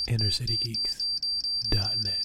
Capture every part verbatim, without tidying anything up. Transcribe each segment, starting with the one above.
inner city geeks dot net.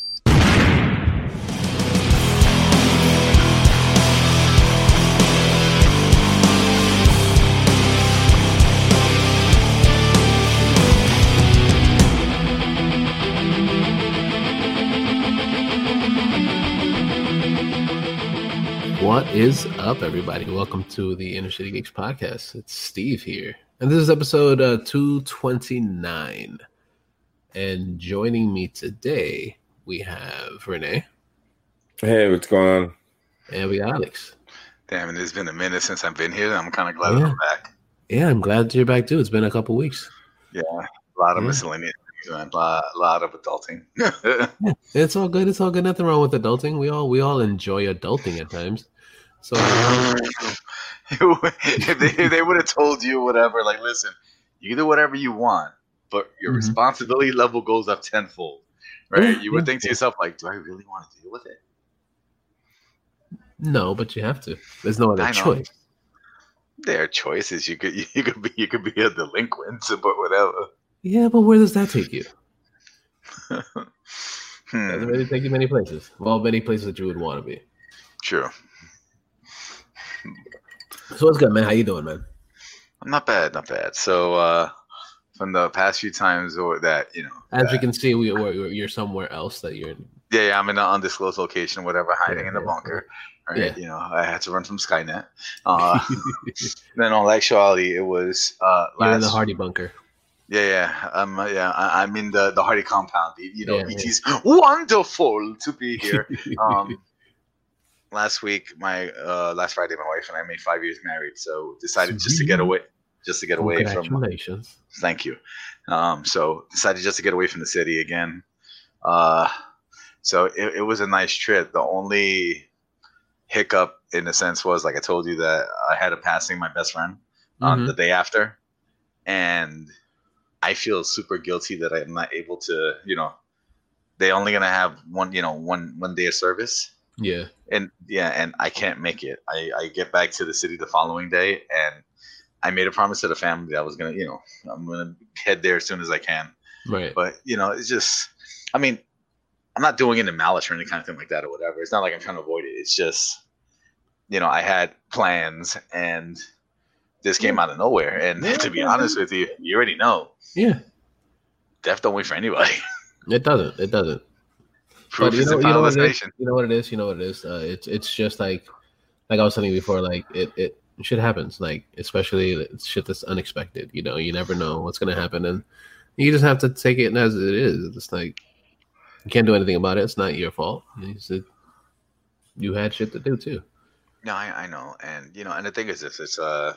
What is up, everybody? Welcome to the Inner City Geeks podcast. It's Steve here, and this is episode uh, two twenty-nine. And joining me today, we have Renee. Hey, what's going on? And we got Alex. Damn, it's been a minute since I've been here. I'm kind of glad yeah. that I'm back. Yeah, I'm glad you're back too. It's been a couple weeks. Yeah, a lot of yeah. miscellaneous things, man. A lot, a lot of adulting. yeah, it's all good. It's all good. Nothing wrong with adulting. We all we all enjoy adulting at times. So um, if they, if they would have told you whatever, like, listen, you can do whatever you want, but your mm-hmm. responsibility level goes up tenfold, right? Yeah, you would think to yourself, like, do I really want to deal with it? No, but you have to. There's no other choice. There are choices. You could you could be you could be a delinquent, but whatever. Yeah, but where does that take you? hmm. Doesn't really take you many places. Well, many places that you would want to be. Sure. So what's good, man? How you doing, man? I'm not bad, not bad. So uh, from the past few times or that, you know. As that, you can see, we, we're, you're somewhere else that you're in. Yeah, yeah, I'm in an undisclosed location, whatever, hiding yeah, in the yeah. bunker. Right? Yeah. You know, I had to run from Skynet. Uh, then, on actuality, it was uh, last. You're in the Hardy bunker. Yeah, yeah, um, yeah. I, I'm in the, the Hardy compound. You know, yeah, it yeah. is wonderful to be here. Um, last week, my uh, last Friday, my wife and I made five years married. So decided just to get away, just to get away from. Congratulations! Thank you. Um, so decided just to get away from the city again. Uh, so it, it was a nice trip. The only hiccup, in a sense, was like I told you that I had a passing my best friend on mm-hmm. the day after, and I feel super guilty that I'm not able to. You know, they only gonna have one. You know, one one day of service. Yeah. And yeah, and I can't make it. I, I get back to the city the following day, and I made a promise to the family that I was gonna, you know, I'm gonna head there as soon as I can. Right. But you know, it's just, I mean, I'm not doing it in malice or any kind of thing like that or whatever. It's not like I'm trying to avoid it. It's just, you know, I had plans, and this came yeah. out of nowhere. And yeah, to be yeah. honest with you, you already know. Yeah. Death don't wait for anybody. It doesn't. It doesn't. Proof but you is know, in you know final what it is. destination. You know what it is. You know what it is. Uh, it's it's just like, like I was telling you before. Like it, it shit happens. Like especially shit that's unexpected. You know, you never know what's gonna happen, and you just have to take it as it is. It's like you can't do anything about it. It's not your fault. It's a, you had shit to do too. No, I, I know, and you know, and the thing is, this it's uh,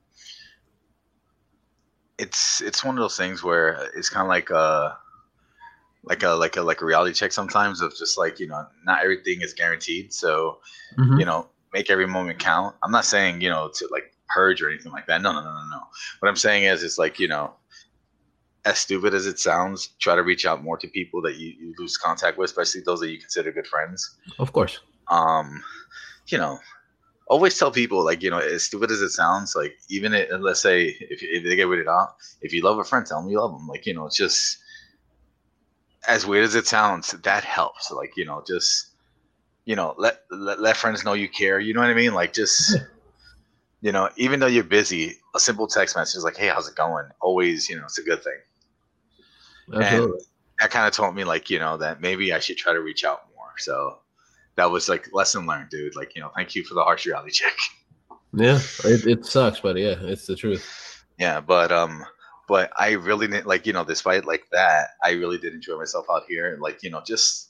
it's it's one of those things where it's kind of like uh. like a like a like a reality check sometimes of just like, you know, not everything is guaranteed, so mm-hmm. you know, make every moment count. I'm not saying, you know, to like purge or anything like that. No, no, no, no, no. What I'm saying is, it's like, you know, as stupid as it sounds, try to reach out more to people that you, you lose contact with, especially those that you consider good friends. Of course. Um, you know, always tell people, like, you know, as stupid as it sounds, like, even it, let's say if if they get weirded out, if you love a friend, tell them you love them. Like, you know, it's just. As weird as it sounds, that helps. Like, you know, just, you know, let, let let friends know you care. You know what I mean? Like, just, you know, even though you're busy, a simple text message like, "Hey, how's it going?" Always, you know, it's a good thing. Absolutely. And that kind of told me, like, you know, that maybe I should try to reach out more. So that was like lesson learned, dude. Like, you know, thank you for the harsh reality check. Yeah, it, it sucks, but yeah, it's the truth. Yeah, but um. But I really didn't, like, you know, despite like that, I really did enjoy myself out here. And like, you know, just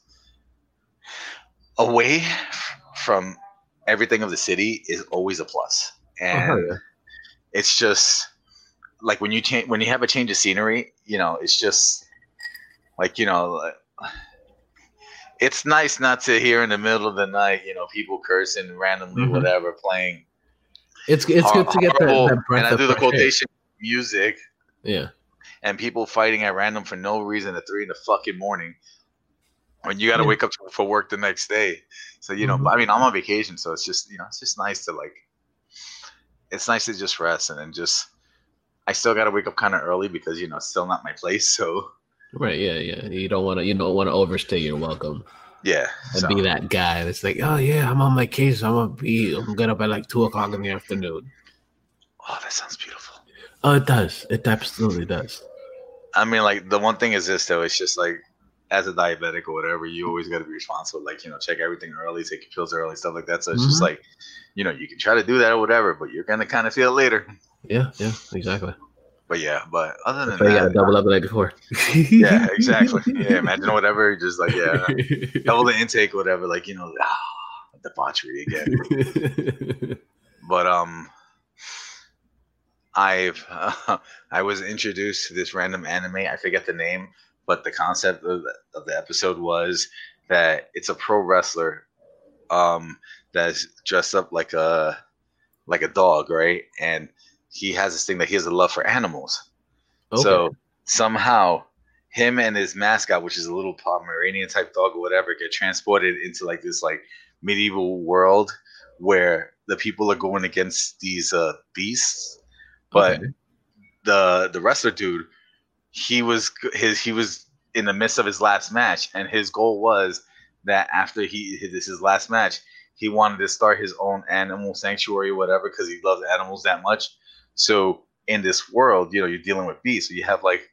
away from everything of the city is always a plus. And oh, yeah. It's just like when you change, when you have a change of scenery, you know, it's just like, you know, it's nice not to hear in the middle of the night, you know, people cursing randomly, mm-hmm. whatever, playing. It's it's good to get that, that breath and I do the quotation air. music. Yeah. And people fighting at random for no reason at three in the fucking morning when you got to yeah. wake up for work the next day. So, you know, mm-hmm. I mean, I'm on vacation, so it's just, you know, it's just nice to like, it's nice to just rest and then just, I still got to wake up kind of early because, you know, it's still not my place. So Right, yeah, yeah. You don't want to, you don't want to overstay your welcome Yeah, and so, be that guy that's like, oh yeah, I'm on my case. I'm gonna be, I'm gonna by like two o'clock in the afternoon. oh, that sounds beautiful. Oh, it does. It absolutely does. I mean, like the one thing is this though. It's just like as a diabetic or whatever, you always got to be responsible. Like you know, check everything early, take your pills early, stuff like that. So it's Mhm. just like, you know, you can try to do that or whatever, but you're gonna kind of feel it later. Yeah, yeah, exactly. But yeah, but other than So you gotta that, double up the night before. yeah, exactly. Yeah, imagine whatever, just like yeah, double the intake, or whatever. Like you know, ah, debauchery again. But um, I've uh, I was introduced to this random anime. I forget the name, but the concept of the, of the episode was that it's a pro wrestler, um, that's dressed up like a like a dog, right? And he has this thing that he has a love for animals. Okay. So somehow, him and his mascot, which is a little Pomeranian type dog or whatever, get transported into like this like medieval world where the people are going against these uh, beasts. But Okay. the the wrestler dude, he was his he was in the midst of his last match, and his goal was that after he this his last match, he wanted to start his own animal sanctuary or whatever because he loves animals that much. So in this world, you know, you're dealing with beasts. So you have like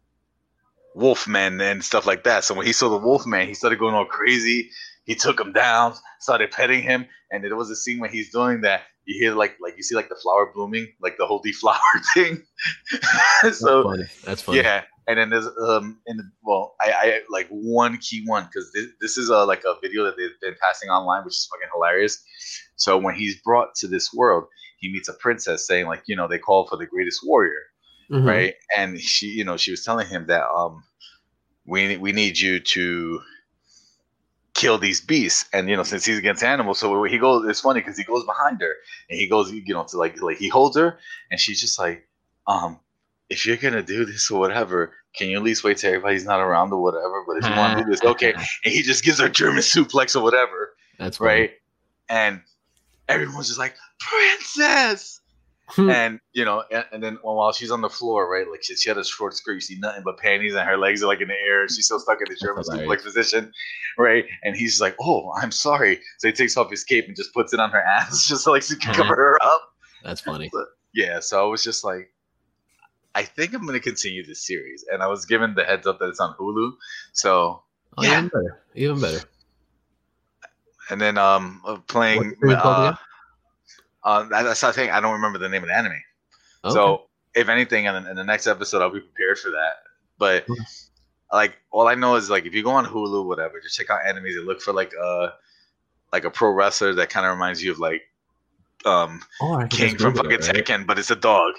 wolfmen and stuff like that. So when he saw the wolfman, he started going all crazy. He took him down, started petting him, and there was a scene when he's doing that. You hear like like you see like the flower blooming, like the whole deflower thing. That's So funny. That's funny. yeah, and then there's um in the well, I, I like one key one because this, this is a like a video that they've been passing online, which is fucking hilarious. So when he's brought to this world, he meets a princess saying like you know they call for the greatest warrior, Mhm. right? And she you know she was telling him that um we we need you to kill these beasts, and you know since he's against animals, so he goes. It's funny because he goes behind her and he goes you know to like like he holds her, and she's just like um. if you're gonna do this or whatever, can you at least wait till everybody's not around or whatever? But if you want to do this, okay. And he just gives her a German suplex or whatever, That's funny. right? And everyone's just like, princess! Hmm. And, you know, and, and then while she's on the floor, right, like she, she had a short skirt, you see nothing but panties and her legs are like in the air. And she's still stuck in the German suplex position, right? And he's like, oh, I'm sorry. So he takes off his cape and just puts it on her ass just so like she can cover her up. That's funny. So, yeah, so I was just like, I think I'm going to continue this series. And I was given the heads up that it's on Hulu. So, Oh, yeah. even better. Even better. And then um, playing. What's it called Uh, again? uh, that's the thing. I don't remember the name of the anime. Okay. So, if anything, in, in the next episode, I'll be prepared for that. But, Okay. like, all I know is, like, if you go on Hulu, whatever, just check out animes and look for, like, uh, like a pro wrestler that kind of reminds you of, like, um, Or I could King just from Google fucking it, right? Tekken, but it's a dog.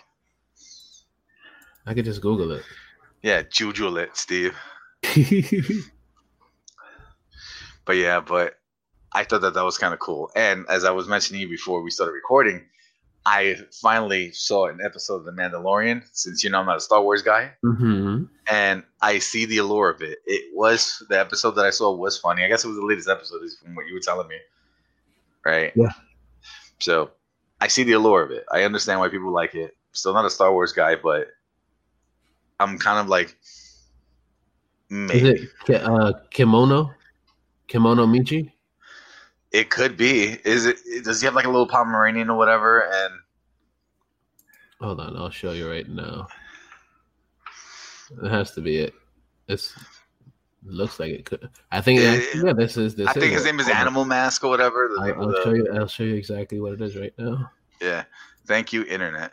I could just Google it. Yeah, Juju it, Steve. But yeah, but I thought that that was kind of cool. And as I was mentioning before we started recording, I finally saw an episode of The Mandalorian, since you know I'm not a Star Wars guy, hmm and I see the allure of it. It was the episode that I saw was funny. I guess it was the latest episode, is from what you were telling me, right? Yeah. So I see the allure of it. I understand why people like it. Still not a Star Wars guy, but I'm kind of like maybe Is it Ki- uh, Kimono? Kimono Michi? it could be. Is it? Does he have like a little Pomeranian or whatever? And Hold on, I'll show you right now. It has to be it. It's it looks like it could. I think. Yeah, yeah, this is this. I think is his it. name is Hold on. Animal Mask or whatever. The I, name of I'll the- show you. I'll show you exactly what it is right now. Yeah. Thank you, internet.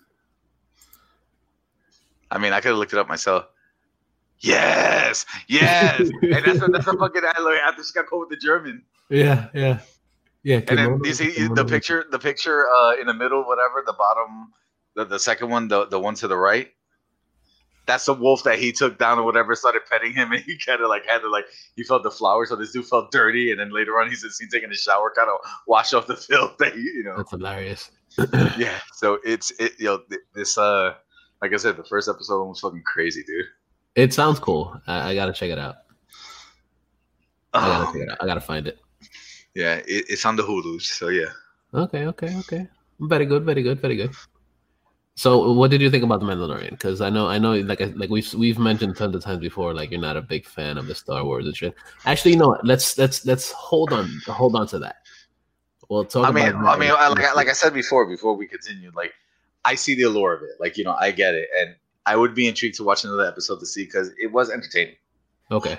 I mean, I could have looked it up myself. Yes, yes, and that's a, that's a fucking like, after she got caught with the German. Yeah, yeah, yeah. And then Kimono- you see Kimono the Michi. picture, the picture uh, in the middle, whatever, the bottom, the, the second one, the the one to the right. That's the wolf that he took down or whatever, started petting him, and he kind of like had to like he felt the flowers, so this dude felt dirty, and then later on he's seen taking a shower, kind of wash off the filth that he, you know. That's hilarious. Yeah, so it's it you know th- this uh like I said, the first episode was fucking crazy, dude. It sounds cool. I, I gotta check it out. I gotta Um, check it out. I gotta find it. yeah, it, it's on the Hulu, so yeah. Okay, okay, okay. Very good, very good, very good. So, what did you think about the Mandalorian? Because I know, I know, like, like we've we've mentioned tons of times before, like you're not a big fan of the Star Wars and shit. Actually, you know what? Let's let's let's hold on, hold on to that. We'll talk. I mean, about I mean, I, like I, like I said before, before we continue, like I see the allure of it. Like you know, I get it, and I would be intrigued to watch another episode to see because it was entertaining. Okay.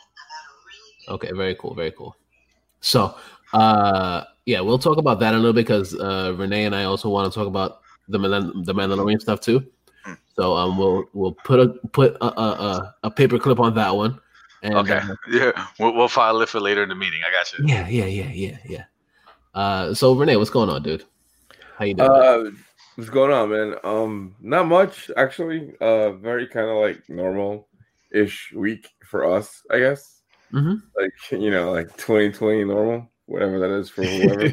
Okay. Very cool. Very cool. So, uh, yeah, we'll talk about that a little bit because uh, Renee and I also want to talk about the Mandal- the Mandalorian stuff too. Hmm. So um, we'll we'll put a put a a, a, a paper clip on that one. And, Okay, uh, yeah, we'll, we'll file it for later in the meeting. I got you. yeah, yeah, yeah, yeah, yeah. Uh, so Renee, what's going on, dude? How you doing? Uh, what's going on, man? Um, not much actually. Uh, very kind of like normal-ish week for us, I guess. Mm-hmm. Like you know, like twenty twenty normal, whatever that is for whoever.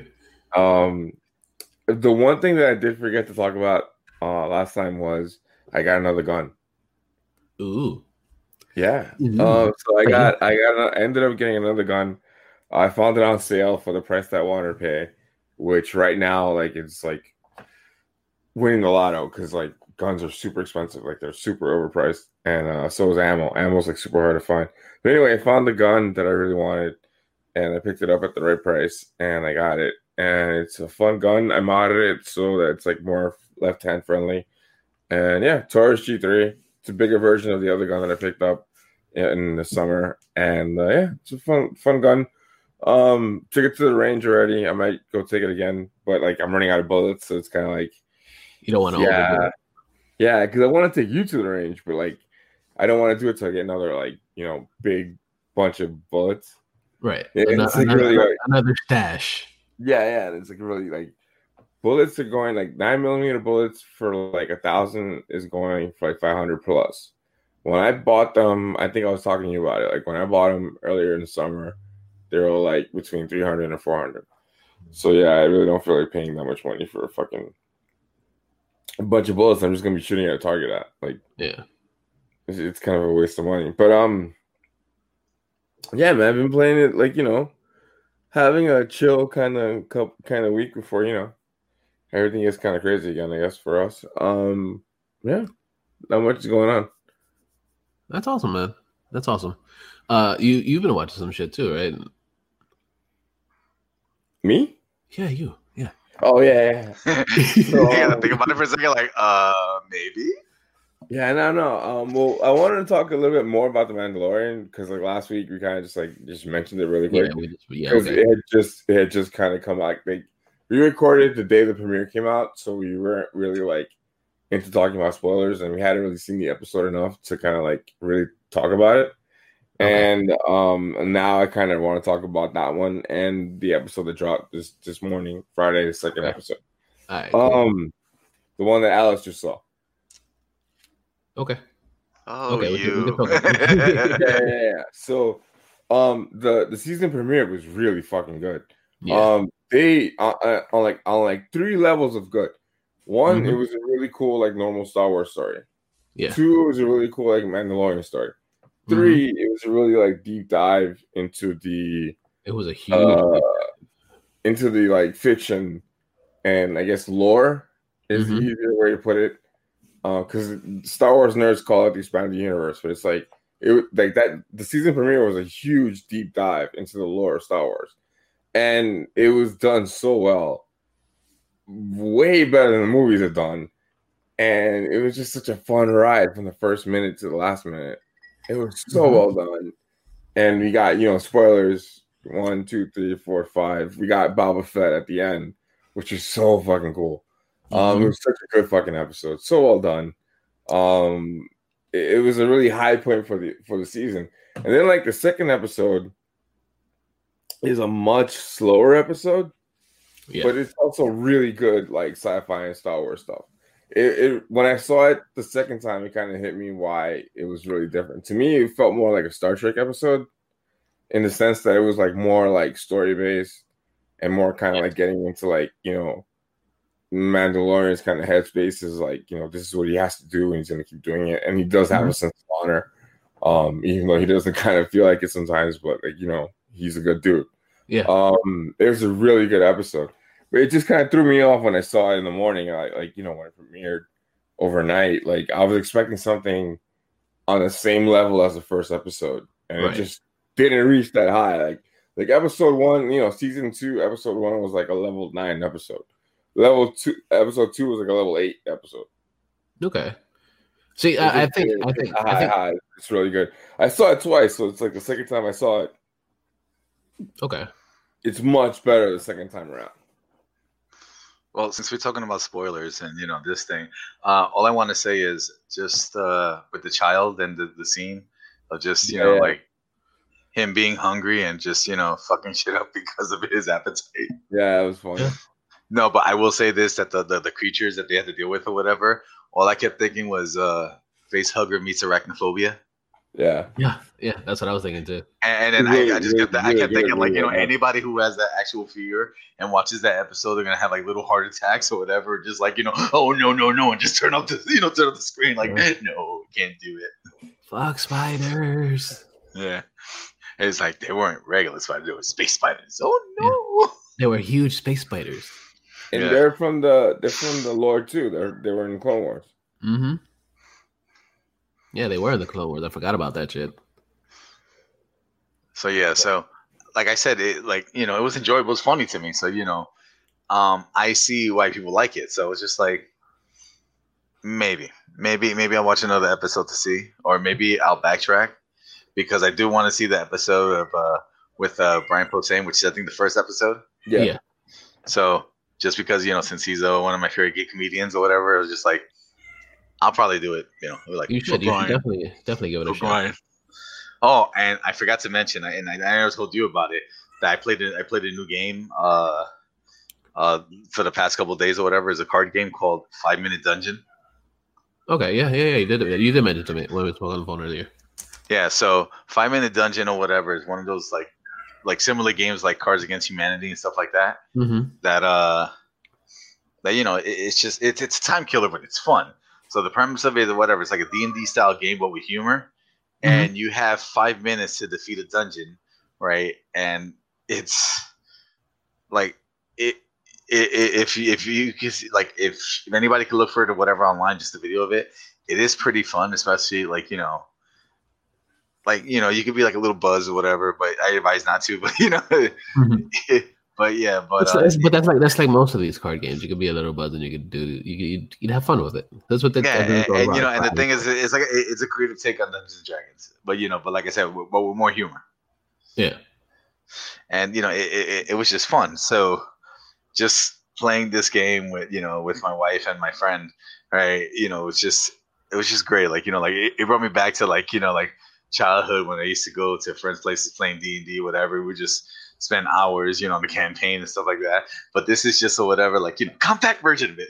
um, the one thing that I did forget to talk about uh last time was I got another gun. Ooh. Yeah. Ooh. Uh, so I got, I got, I ended up getting another gun. I found it on sale for the price that I wanted to pay, which right now, like, it's like winning the lotto because like guns are super expensive, like they're super overpriced, and uh, so is ammo. Ammo's like super hard to find. But anyway, I found the gun that I really wanted, and I picked it up at the right price, and I got it. And it's a fun gun. I modded it so that it's like more left-hand friendly. And yeah, Taurus G three. It's a bigger version of the other gun that I picked up in the summer. And uh, yeah, it's a fun, fun gun. Um, took it to the range already. I might go take it again, but like I'm running out of bullets, so it's kind of like you don't want to. Yeah, overdo it. yeah, because I want to take you to the range, but like I don't want to do it till I get another like you know big bunch of bullets. Right. Yeah, Another, it's like another, really, like- another stash. Yeah, yeah, it's like really like bullets are going like nine millimeter bullets for like a thousand is going for like five hundred plus. When I bought them, I think I was talking to you about it. Like when I bought them earlier in the summer, they were like between three hundred and four hundred. So yeah, I really don't feel like paying that much money for a fucking a bunch of bullets. I'm just gonna be shooting at a target at. Like Yeah. it's, it's kind of a waste of money. But um, yeah, man, I've been playing it like you know. Having a chill kind of kind of week before you know everything is kind of crazy again. I guess for us, um, yeah, not much is going on. That's awesome, man. That's awesome. Uh, you you've been watching some shit too, right? Me? Yeah, you. Yeah. Oh yeah, yeah. You gotta think about it for a second. Like, uh, maybe. Yeah, no, no. Um, well, I wanted to talk a little bit more about the Mandalorian because, like, last week we kind of just like just mentioned it really quick. Yeah, we just, yeah, Because okay. it had just it had just kind of come out. Like we recorded the day the premiere came out, so we weren't really like into talking about spoilers, and we hadn't really seen the episode enough to kind of like really talk about it. Okay. And um, now I kind of want to talk about that one and the episode that dropped this this morning, Friday, the second Okay. episode. All right, cool. Um, the one that Alex just saw. Okay. Oh, Okay, we can- we you. can talk about yeah, yeah, yeah. So, um, the the season premiere was really fucking good. Yeah. Um, they uh, uh, on like on like three levels of good. One, Mhm. it was a really cool like normal Star Wars story. Yeah. Two, it was a really cool like Mandalorian story. Three, it was a really like deep dive into the It was a huge. uh into the like fiction and I guess lore is the Mhm. easier way to put it. Because Star Wars nerds call it the expanded universe, but it's like it was- like that. The season premiere was a huge deep dive into the lore of Star Wars, and it was done so well, way better than the movies have done. And it was just such a fun ride from the first minute to the last minute. It was so Mhm. well done, and we got you know spoilers one, two, three, four, five. We got Boba Fett at the end, which is so fucking cool. Um, Mhm. it was such a good fucking episode. So well done. Um, it, it was a really high point for the for the season. And then like the second episode is a much slower episode, Yeah. but it's also really good like sci-fi and Star Wars stuff. It, it when I saw it the second time, it kind of hit me why it was really different. To me, it felt more like a Star Trek episode in the sense that it was like more like story based and more kind of Yeah. like getting into like you know. Mandalorian's kind of headspace is like, you know, this is what he has to do and he's going to keep doing it. And he does have Mhm. a sense of honor, um, even though he doesn't kind of feel like it sometimes, but like, you know, he's a good dude. Yeah. Um, it was a really good episode. But it just kind of threw me off when I saw it in the morning. I, like, you know, when it premiered overnight, like I was expecting something on the same level as the first episode, and Right. it just didn't reach that high. Like, like episode one, you know, season two, episode one was like a level nine episode. Level two, episode two was like a level eight episode. Okay. See, It I, I just think didn't I hit think the I high, think high. It's really good. I saw it twice, so it's like the second time I saw it. okay. It's much better the second time around. Well, since we're talking about spoilers and you know this thing, uh, all I want to say is just uh, with the child and the, the scene of just you Yeah, know yeah. like him being hungry and just you know fucking shit up because of his appetite. Yeah, it was fun. Yeah. No, but I will say this: that the, the the creatures that they had to deal with or whatever, all I kept thinking was uh, face hugger meets arachnophobia. Yeah. Yeah, yeah, that's what I was thinking too. And, and then Really, I, I just really, kept I really kept good, thinking like really you know well done. anybody who has that actual fear and watches that episode, they're gonna have like little heart attacks or whatever. Just like you know, oh no no no, and just turn up the you know turn up the screen like Yeah. no, can't do it. Fuck spiders. Yeah, it's like they weren't regular spiders; they were space spiders. Oh no! They were huge space spiders. And Yeah. they're from the they're from the lore too. They're they were in Clone Wars. Mm-hmm. Yeah, they were in the Clone Wars. I forgot about that shit. So yeah, so like I said, it like you know it was enjoyable, it was funny to me. So you know, um, I see why people like it. So it's just like maybe, maybe, maybe I'll watch another episode to see, or maybe I'll backtrack because I do want to see the episode of uh with uh Brian Posehn, which is I think the first episode. Yeah. Yeah. So just because you know since he's uh, one of my favorite gay comedians or whatever, it was just like I'll probably do it. You know, like You for should. You should Brian. definitely definitely give it a For shot. Brian. Oh, and I forgot to mention, and I, I never told you about it. That I played. A, I played a new game. Uh, uh, for the past couple of days or whatever, is a card game called Five Minute Dungeon. Okay, yeah, yeah, yeah. You did. You did mention it to me when we spoke on the phone earlier. Yeah, so Five Minute Dungeon or whatever is one of those like, like similar games like Cards Against Humanity and stuff like that. Mm-hmm. That uh, that you know, it, it's just it's it's a time killer, but it's fun. So the premise of it or whatever, it's like a D and D style game, but with humor. And you have five minutes to defeat a dungeon, right? And it's like it, it, it if you if you can see, like if, if anybody can look for it or whatever online, just a video of it, it is pretty fun, especially like you know, like you know, you could be like a little buzz or whatever, but I advise not to. But you know, Mm-hmm. but yeah, but That's, uh, that's- but that's like that's like most of these card games. You could be a little buzz and you could do you could you'd, you'd have fun with it. That's what the yeah, that's what it's and, all and you know, about. and the thing is, it's like a, it's a creative take on Dungeons and Dragons, but you know, but like I said, but with more humor. Yeah. And you know it, it, it was just fun. So just playing this game with you know with my wife and my friend, right? You know, it was just it was just great. Like you know, like it, it brought me back to like you know like childhood when I used to go to friends' places playing D and D, whatever. We would just spend hours, you know, on the campaign and stuff like that. But this is just a whatever, like you know, compact version of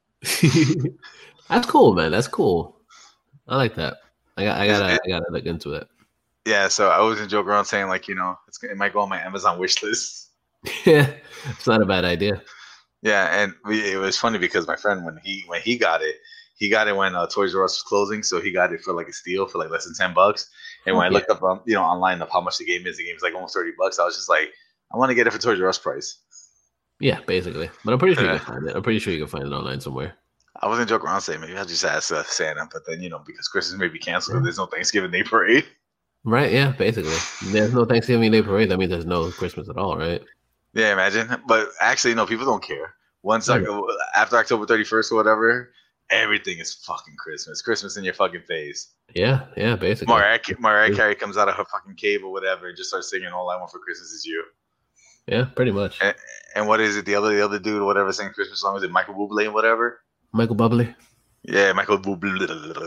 it. That's cool, man. That's cool. I like that. I got. I gotta. I gotta look into it. Yeah, so I wasn't joking around saying like you know it's, it might go on my Amazon wish list. Yeah, it's not a bad idea. Yeah, and we, it was funny because my friend when he when he got it, he got it when uh, Toys R Us was closing, so he got it for like a steal for like less than ten bucks. And when I Okay. looked up, um, you know, online of how much the game is, the game's like almost thirty bucks. I was just like, I want to get it for Toys R Us price. Yeah, basically. But I'm pretty sure you Yeah. can find it. I'm pretty sure you can find it online somewhere. I wasn't joking around saying maybe I'll just ask uh, Santa, but then you know because Christmas may be canceled, there's no Thanksgiving Day parade. Right? Yeah, basically. There's no Thanksgiving Day parade. That means there's no Christmas at all, right? Yeah, imagine. But actually, no, people don't care. Once like, after October thirty-first or whatever, everything is fucking Christmas. Christmas in your fucking face. Yeah, yeah, basically. Mariah, Mariah Carey comes out of her fucking cave or whatever and just starts singing "All I Want for Christmas Is You." Yeah, pretty much. And, and what is it? The other the other dude or whatever singing Christmas song, is it Michael Bublé and whatever? Michael Bublé. Yeah, Michael Bublé.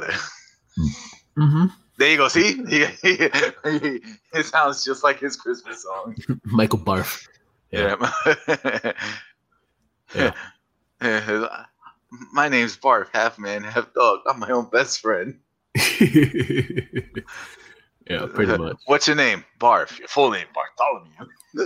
Mm-hmm. There you go. See, he, he, he, it sounds just like his Christmas song. Michael Barf. Yeah. Yeah. Yeah. My name's Barf, half man, half dog. I'm my own best friend. Yeah, pretty much. What's your name? Barf. Your full name, Bartholomew.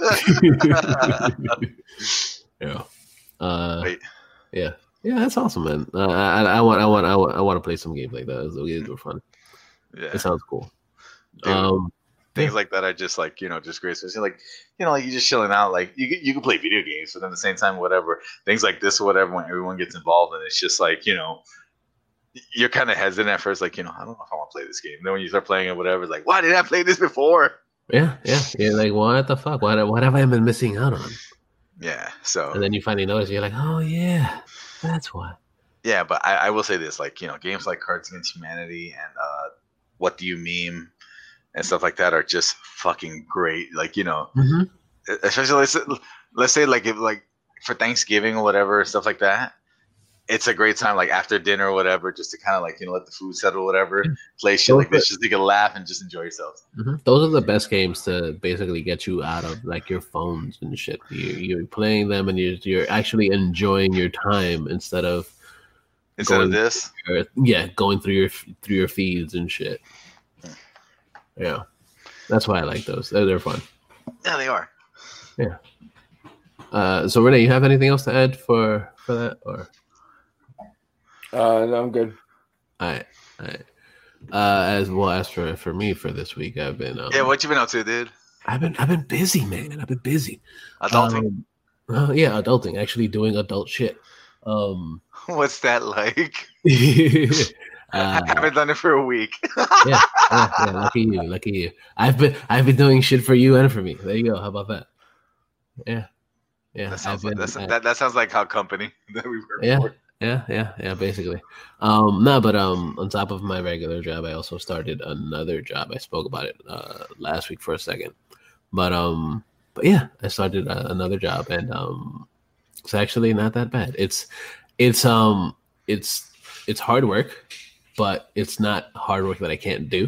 Yeah. Uh, Wait. yeah. Yeah, that's awesome, man. Uh, I, I want, I want, I want, I want to play some games like that. Those games were fun. Yeah. It sounds cool. Dude. Um, Things Yeah. like that are just like, you know, just great. So like, you know, like you're just chilling out. Like you can- you can play video games, but at the same time, whatever things like this or wwhatever, when everyone gets involved, and it's just like, you know, you're kind of hesitant at first, like, you know, I don't know if I want to play this game. Then when you start playing it, whatever, it's like, why did I play this before? Yeah, yeah. You're like, what the fuck? What, what have I been missing out on? Yeah. So And then you finally notice, you're like, oh yeah, that's why. yeah, but I, I will say this, like, you know, games like Cards Against Humanity and uh, What Do You Meme and stuff like that are just fucking great. Like, you know, Mm-hmm. especially let's, let's say like if like for Thanksgiving or whatever, stuff like that. It's a great time, like after dinner or whatever, just to kind of like, you know, let the food settle, or whatever. Play shit like this, just to get a laugh and just enjoy yourself. Mm-hmm. Those are the best games to basically get you out of like your phones and shit. You, you're playing them and you're you're actually enjoying your time instead of Instead going of this, your, yeah, going through your through your feeds and shit. Yeah, that's why I like those. They're, they're fun. yeah, they are. Yeah. Uh, so Renee, you have anything else to add for for that or? Uh, no, I'm good. All right, all right. Uh, as well as for for me for this week, I've been um, Yeah, what you been up to, dude? I've been I've been busy, man. I've been busy. Adulting. Um, uh, yeah, adulting. Actually, doing adult shit. Um, What's that like? uh, I haven't done it for a week. yeah, yeah, yeah. Lucky you, lucky you. I've been I've been doing shit for you and for me. There you go. How about that? Yeah, yeah. That sounds I've like been- that's, I- that, that sounds like how company that we work Yeah. for. Yeah, yeah, yeah, basically. Um, no, but um, on top of my regular job, I also started another job. I spoke about it uh last week for a second, but um, but yeah, I started uh, another job, and um, it's actually not that bad. It's, it's um, it's it's hard work, but it's not hard work that I can't do.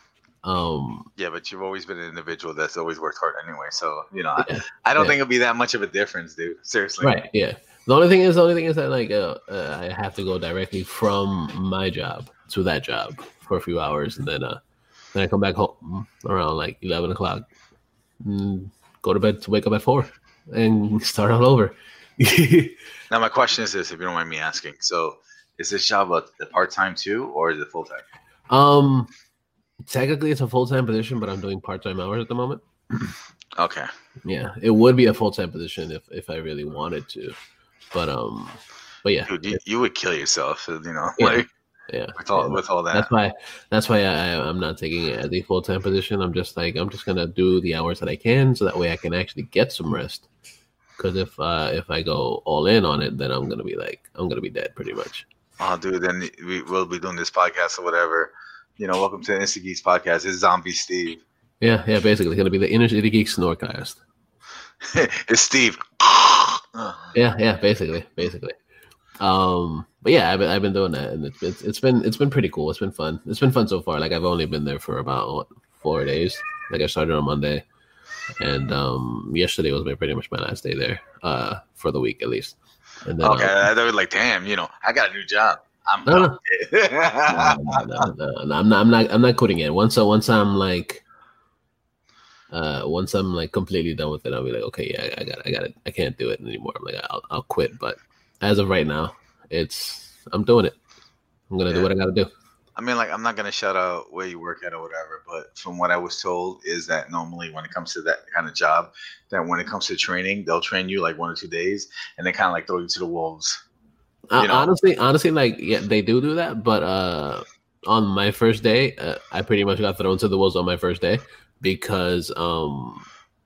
Um, Yeah, but you've always been an individual that's always worked hard anyway. So you know, Yeah. I, I don't Yeah. think it'll be that much of a difference, dude. Seriously. right? Yeah. The only thing is, the only thing is that like uh, uh, I have to go directly from my job to that job for a few hours, and then uh, then I come back home around like eleven o'clock, and go to bed to wake up at four, and start all over. Now my question is this, if you don't mind me asking. So is this job a, a part time too, or is it full time? um, technically it's a full time position, but I'm doing part time hours at the moment. Okay. Yeah, it would be a full time position if if I really wanted to, but um, but yeah, Dude, you, you would kill yourself, you know, Yeah. like yeah. with all yeah. with all that. That's why. That's why I, I'm not taking it as a full time position. I'm just like I'm just gonna do the hours that I can, so that way I can actually get some rest. Because if uh, if I go all in on it, then I'm gonna be like I'm gonna be dead pretty much. Oh, dude, then we will be doing this podcast or whatever. You know, welcome to the Insta Geeks podcast. It's Zombie Steve. Yeah, yeah. Basically, it's gonna be the Inner City Geek Snorecast. It's Steve. Yeah, yeah. Basically, basically. Um, but yeah, I've been I've been doing that, and it's it's it's been it's been pretty cool. It's been fun. It's been fun so far. Like I've only been there for about what, four days. Like I started on Monday, and um, yesterday was my pretty much my last day there. Uh, for the week at least. And then, Okay, uh, I was like, damn, you know, I got a new job. I'm No, no. no, no, no, no, no, no, I'm not. I'm not. I'm not quitting it. Once, uh, once I'm like, uh, once I'm like completely done with it, I'll be like, okay, yeah, I got, I got it. I can't do it anymore. I'm like, I'll, I'll quit. But as of right now, it's, I'm doing it. I'm gonna do Yeah. what I gotta do. I mean, like, I'm not gonna shout out where you work at or whatever, but from what I was told is that normally when it comes to that kind of job, that when it comes to training, they'll train you like one or two days, and they kind of like throw you to the wolves. Uh, You know. honestly, honestly, like, yeah, they do do that. But uh, on my first day, uh, I pretty much got thrown to the wolves on my first day because um,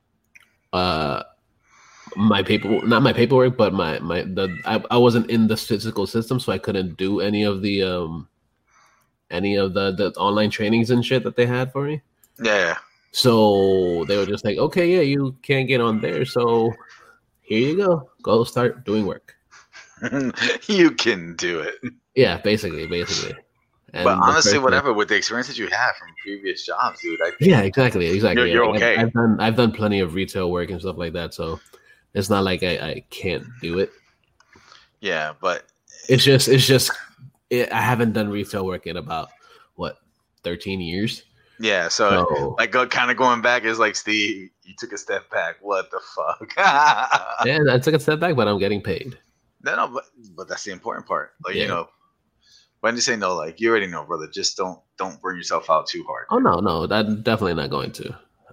uh. my paper not my paperwork but my my the I, I wasn't in the physical system, so I couldn't do any of the um any of the the online trainings and shit that they had for me. Yeah, So they were just like, okay, yeah, you can't get on there, so here you go, go start doing work. you can do it. Yeah, basically basically And But the honestly, first- whatever, with the experience that you have from previous jobs, dude, I think Yeah, exactly, exactly. You're- you're Like, okay. I've, I've done I've done plenty of retail work and stuff like that, so it's not like I, I can't do it. yeah, but It's just it's just it, I haven't done retail work in about what thirteen years. yeah, so So like go, kind of going back is like, Steve, you took a step back. What the fuck? yeah, I took a step back, but I'm getting paid. No, no, but but that's the important part. Like Yeah. you know, when you say no, like you already know, brother. Just don't don't burn yourself out too hard. Oh no, no, I'm definitely not going to.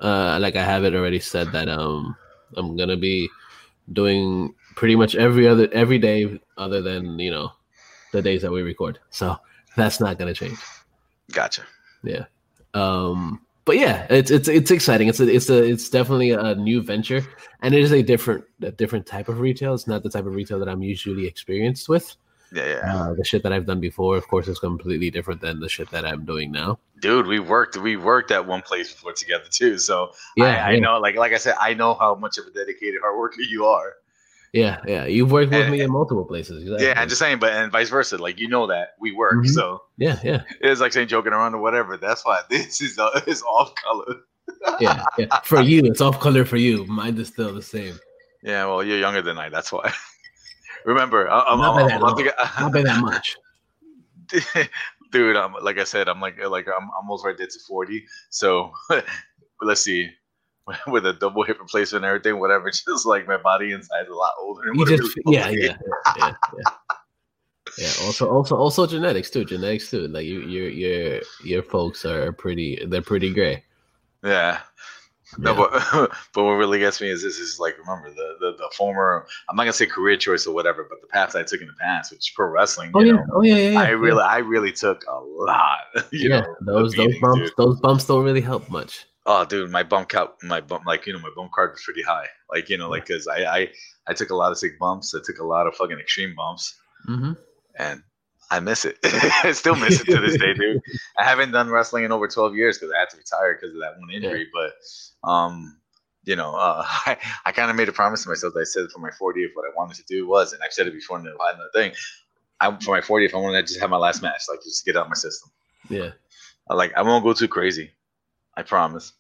Uh, like I have it already said that um I'm gonna be doing pretty much every other every day other than you know the days that we record. So that's not gonna change. Gotcha. Yeah. Um. But yeah, it's it's it's exciting. It's a, it's a it's definitely a new venture, and it is a different a different type of retail. It's not the type of retail that I'm usually experienced with. Yeah, yeah. Uh, the shit that I've done before, of course, is completely different than the shit that I'm doing now. Dude, we worked we worked at one place before together too. So Yeah, I, I yeah. know, like like I said, I know how much of a dedicated hard worker you are. Yeah, yeah. You've worked with And- me in multiple places. Exactly. Yeah, I'm just saying, but and vice versa. Like you know that we work, Mhm. so Yeah, yeah, it's like saying joking around or whatever. That's why this is uh, is off color. yeah, yeah. For you, it's off color. For you, mine is still the same. Yeah, well, you're younger than I. That's why. Remember, I- I'm, Not by I'm, that I'm, long. about to Not by that much. get- dude. I'm like I said, I'm like like I'm almost right there to forty. So let's see, with a double hip replacement and everything, whatever. Just like my body inside is a lot older. Than You what it just, really yeah, was. yeah, yeah, yeah, yeah. Yeah. Also, also, also, genetics too. Genetics too. Like you, your, your, your folks are pretty. They're pretty gray. Yeah. No, Yeah. but but what really gets me is this is like remember the, the the former I'm not gonna say career choice or whatever, but the path I took in the past, which is pro wrestling. Oh you yeah. know, Oh yeah. Yeah. yeah. I really I really took a lot. You yeah. know, Those of those beatings, bumps. dude. Those bumps don't really help much. Oh, dude, my bump count, my bump, like you know, my bump card was pretty high. Like you know, like because I, I I took a lot of sick bumps. I took a lot of fucking extreme bumps, Mm-hmm. and I miss it. I still miss it to this day, dude. I haven't done wrestling in over twelve years because I had to retire because of that one injury. But um, you know, uh, I I kind of made a promise to myself that I said for my fortieth what I wanted to do was, and I've said it before in the another thing. I for my fortieth, I wanted to just have my last match, like just get out of my system. Yeah. I like I won't go too crazy. I promise.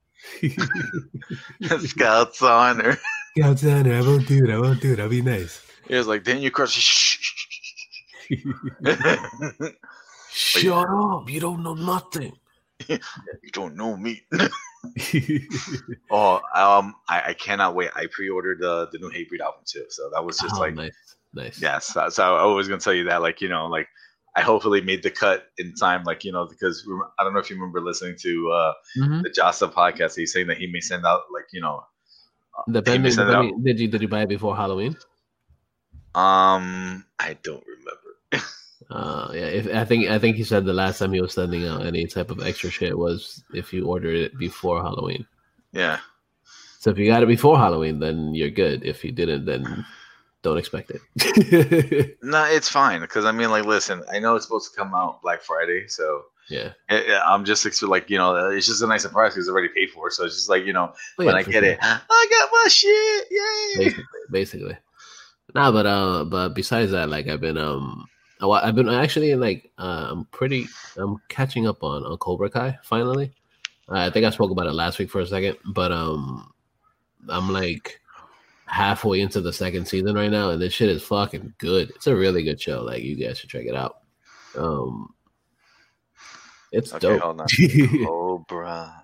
Scout's honor. Yeah, Tanner, I won't do it. I won't do it. I'll be nice. It was like, then you crush. Shh. Shut up! You don't know nothing. You don't know me. Oh, um, I, I cannot wait. I pre-ordered the the new Hatebreed album too, so that was just Oh, like, nice, nice. yes. So, so I was gonna tell you that, like, you know, like I hopefully made the cut in time, like you know, because rem- I don't know if you remember listening to uh, Mm-hmm. the Jasta podcast. He's saying that he may send out, like, you know, Depending, He sent it depending did you did you buy it before Halloween? um, I don't remember. Uh, yeah. If I think I think he said the last time he was sending out any type of extra shit was if you ordered it before Halloween. Yeah. So if you got it before Halloween, then you're good. If you didn't, then don't expect it. No, it's fine because I mean, like, listen, I know it's supposed to come out Black Friday, so yeah. eh, eh, I'm just ex- like, you know, it's just a nice surprise because it's already paid for. So it's just like, you know, Oh, when yeah, I for get sure. it, I got my shit, yay! basically, basically. Nah, but uh, but besides that, like I've been um, I wa- I've been actually like uh, I'm pretty, I'm catching up on on Cobra Kai finally. Uh, I think I spoke about it last week for a second, but um, I'm like halfway into the second season right now, and this shit is fucking good. It's a really good show. Like you guys should check it out. Um, it's Okay, dope. hold on. Cobra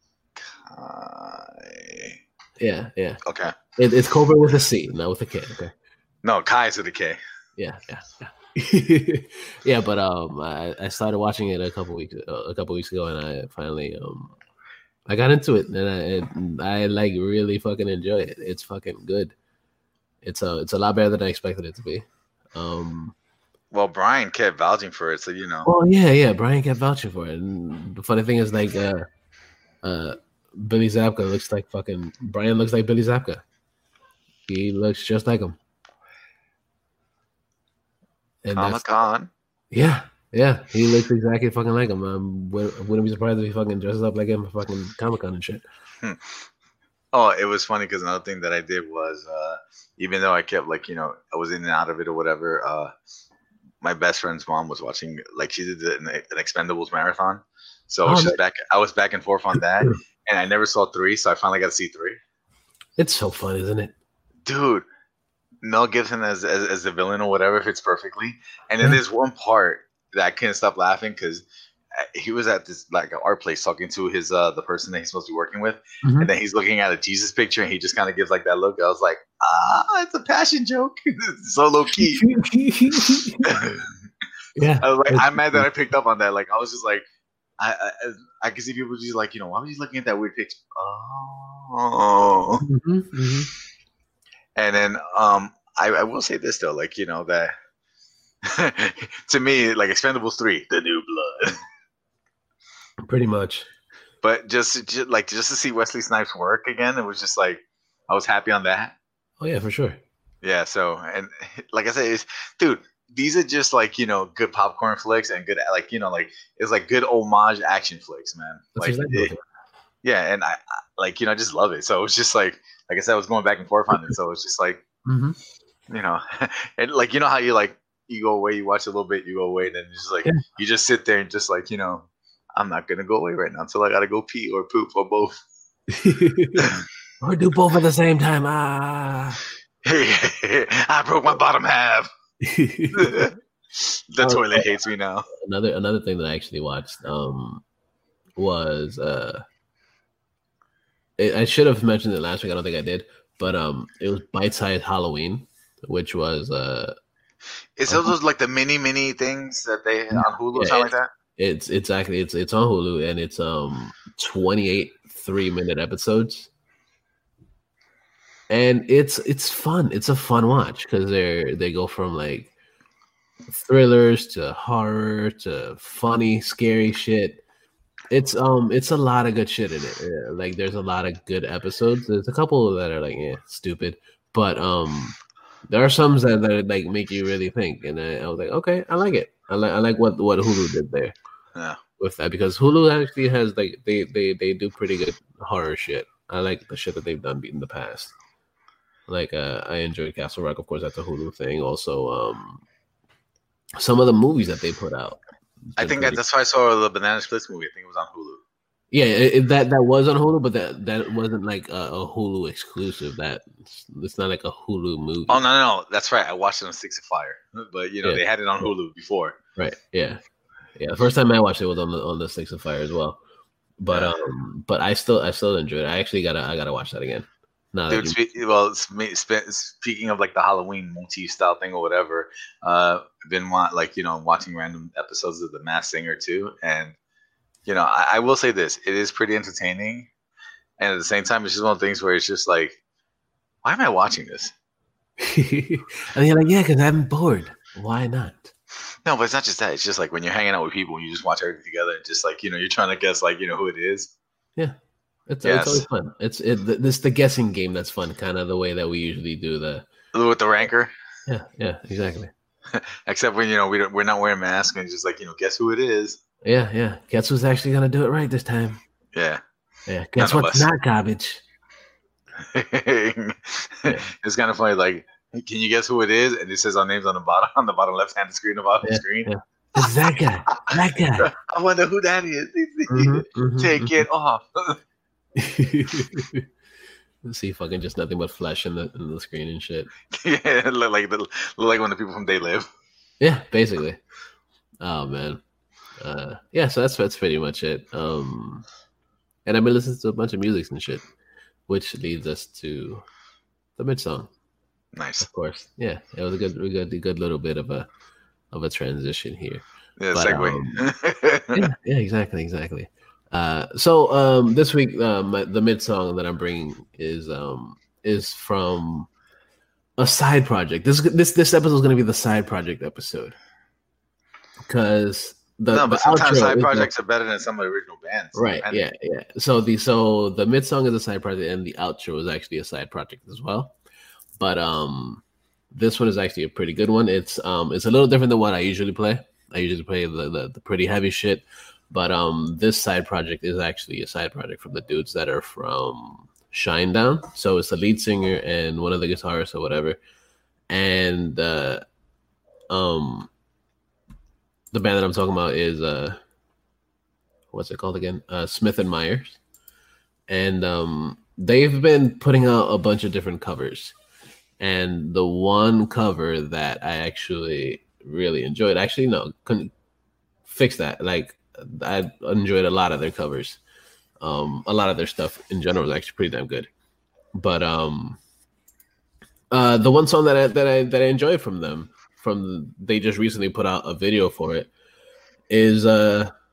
Kai. Yeah, yeah. Okay. It, it's Cobra with a C, not with a K. Okay. No, Kai's with a K. Yeah, yeah, yeah. Yeah, but um, I, I started watching it a couple weeks uh, a couple weeks ago, and I finally um, I got into it, and I and I like really fucking enjoy it. It's fucking good. It's a it's a lot better than I expected it to be. Um. Well, Brian kept vouching for it, so you know. Oh yeah, yeah. Brian kept vouching for it, and the funny thing is, like, uh, uh, Billy Zabka looks like fucking Brian looks like Billy Zabka. He looks just like him. And Comic that's, Con. yeah, yeah, he looks exactly fucking like him. I wouldn't, wouldn't be surprised if he fucking dresses up like him for fucking Comic Con and shit. Oh, it was funny because another thing that I did was, uh, even though I kept, like, you know, I was in and out of it or whatever, uh, my best friend's mom was watching, like, she did the, an, an Expendables marathon. So I was Oh, just back, I was back and forth on that, and I never saw three, so I finally got to see three. It's so fun, isn't it? Dude, Mel Gibson as, as as the villain or whatever fits perfectly. And then there's one part that I couldn't stop laughing because he was at this like art place talking to his uh the person that he's supposed to be working with, Mhm. and then he's looking at a Jesus picture and he just kind of gives like that look. I was like, ah, it's a passion joke. It's so low key. Yeah, I was like, it's- I'm mad that I picked up on that. Like, I was just like, I, I I can see people just like, you know, why was he looking at that weird picture? Oh, Mm-hmm, mm-hmm. and then um, I, I will say this though, like you know that to me, like Expendables three, the new blood. Pretty much. But just, just like just to see Wesley Snipes work again, it was just like I was happy on that. Oh yeah, for sure. Yeah. So and like I said, it's, dude, these are just like you know good popcorn flicks and good like you know like it's like good homage action flicks, man. That's Like exactly it, yeah, and I, I like you know I just love it. So it was just like like I said, I was going back and forth on it. So it's just like mm-hmm. you know, and like you know how you like you go away, you watch a little bit, you go away, and then you just like Yeah. you just sit there and just like you know. I'm not gonna go away right now until I gotta go pee or poop or both. Or do both at the same time. Ah. I broke my bottom half. The Oh, toilet yeah. hates me now. Another another thing that I actually watched um was uh it, I should have mentioned it last week. I don't think I did, but um it was Bite Size Halloween, which was uh Is those those like the mini mini things that they on Hulu or Yeah, something like that? it's exactly it's it's on Hulu and it's um twenty-eight three minute episodes. And it's it's fun. It's a fun watch because they're they go from like thrillers to horror to funny, scary shit. It's um it's a lot of good shit in it. Yeah, like there's a lot of good episodes. There's a couple that are like yeah stupid, but um there are some that, that like make you really think. And I, I was like, okay, I like it. I like I like what what Hulu did there. Yeah. With that because Hulu actually has like they they they do pretty good horror shit. I like the shit that they've done in the past. Like uh, I enjoyed Castle Rock, of course, that's a Hulu thing. Also, um, some of the movies that they put out. I think that, that's why I saw the Banana Splits movie. I think it was on Hulu. Yeah, it, it- that that was on Hulu, but that that wasn't like a, a Hulu exclusive. That it's not like a Hulu movie. Oh no, no, no, that's right. I watched it on Six of Fire, but you know Yeah. they had it on Hulu before. Right. Yeah. Yeah. The first time I watched it was on the on the Six of Fire as well. But um, but I still I still enjoyed it. I actually gotta I gotta watch that again. Now that Dude, you- spe- well, it's me- spe- speaking of like the Halloween motif style thing or whatever, uh, I've been wa- like you know watching random episodes of The Masked Singer too, and you know I-, I will say this: it is pretty entertaining, and at the same time, it's just one of the things where it's just like, why am I watching this? and you're like, yeah, because I'm bored. Why not? No, but it's not just that. It's just like when you're hanging out with people and you just watch everything together, and just like you know you're trying to guess like you know who it is. Yeah. It's, Yes. it's always fun. It's it. This the guessing game that's fun, kind of the way that we usually do the. With the rancor, Yeah, yeah, exactly. except when you know we don't, we're not wearing masks and just like you know guess who it is. Yeah, yeah. Guess who's actually gonna do it right this time? Yeah. Yeah. Guess None of what's us. not garbage? It's kind of funny. Like, can you guess who it is? And it says our names on the bottom, on the bottom left hand screen of the screen. yeah. It's that guy. That guy. I wonder who that is. Mhm, mhm, Take mhm. it off. See, fucking just nothing but flesh in the in the screen and shit. Yeah, look like the, look like one of the people from They Live. Yeah, basically. Oh man. Uh, yeah, so that's that's pretty much it. Um, and I've been listening to a bunch of music and shit, which leads us to the mid song. Nice. Of course, yeah, it was a good, a good, a good little bit of a of a transition here. Yeah, But, segue. Yeah, yeah, exactly, exactly. Uh, so um, this week, um, the mid song that I'm bringing is um is from a side project. This this this episode is going to be the side project episode because the no, the but sometimes outro side is projects are better than some of the original bands. the- right. And- Yeah, yeah. So the so the mid song is a side project, and the outro is actually a side project as well. But um, this one is actually a pretty good one. It's um, it's a little different than what I usually play. I usually play the the, the pretty heavy shit, but um, this side project is actually a side project from the dudes that are from Shinedown. So it's the lead singer and one of the guitarists or whatever, and uh, um, the band that I'm talking about is uh, what's it called again? Uh, Smith and Myers, and um, they've been putting out a bunch of different covers. And the one cover that I actually really enjoyed, actually, no, couldn't fix that. Like, I enjoyed a lot of their covers. Um, a lot of their stuff in general is actually pretty damn good. But um, uh, the one song that I that I that I enjoyed from them, from they just recently put out a video for it, is uh,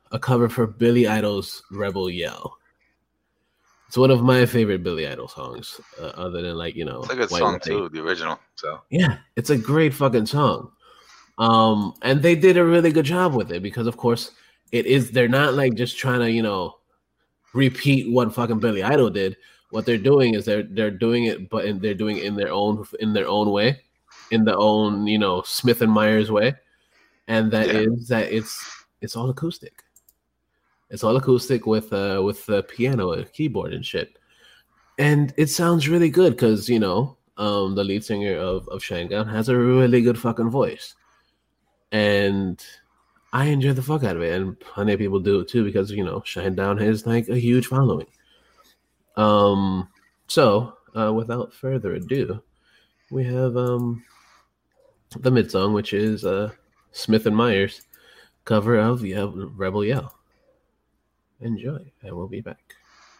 a cover for Billy Idol's Rebel Yell. It's one of my favorite Billy Idol songs, uh, other than like, you know. It's a good White song Light. too, the original. So Yeah, it's a great fucking song. Um, and they did a really good job with it because, of course, it is. They're not like just trying to, you know, repeat what fucking Billy Idol did. What they're doing is they're they're doing it, but in, they're doing it in their own in their own way, in their own, you know, Smith and Myers way, and that Yeah. is that it's it's all acoustic. It's all acoustic with uh with the piano and keyboard and shit, and it sounds really good because, you know, um the lead singer of of Shinedown has a really good fucking voice, and I enjoy the fuck out of it, and plenty of people do it too because, you know, Shinedown has like a huge following. Um, so uh, without further ado, we have um the mid song, which is uh Smith and Myers cover of yeah, Rebel Yell. Enjoy, and we'll be back.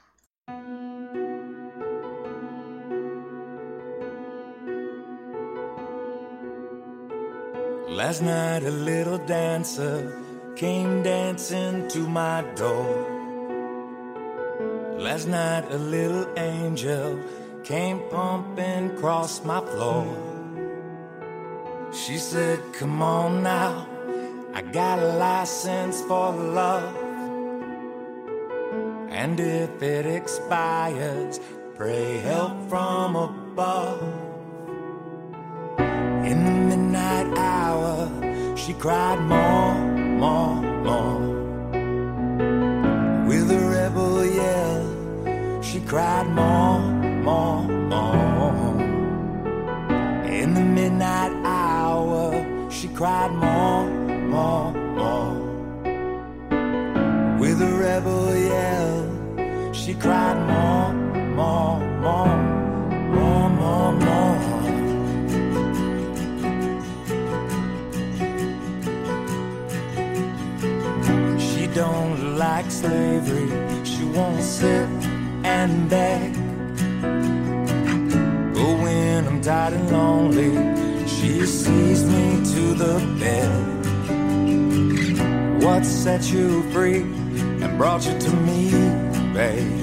Last night a little dancer came dancing to my door. Last night a little angel came pumping across my floor. She said, come on now, I got a license for love. And if it expires, pray help from above. In the midnight hour, she cried more, more, more. With a rebel yell, she cried more, more, more. In the midnight hour, she cried more, more, more. With a rebel yell, she cried more, more, more, more, more, more. She don't like slavery, she won't sit and beg. But when I'm tired and lonely, she sees me to the bed. What set you free and brought you to me, babe?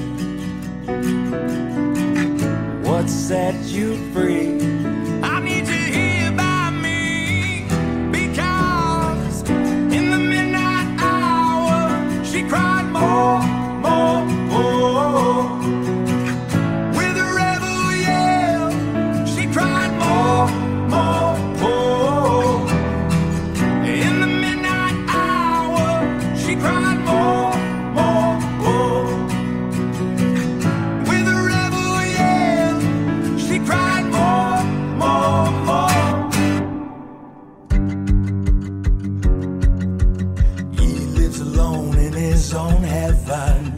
What set you free? I need you here by me, because in the midnight hour she cried more, more, more. With a rebel yell, she cried more, more, more. In the midnight hour, she cried more, more, more. With a rebel yell, she cried more, more, more. He lives alone in his own heaven.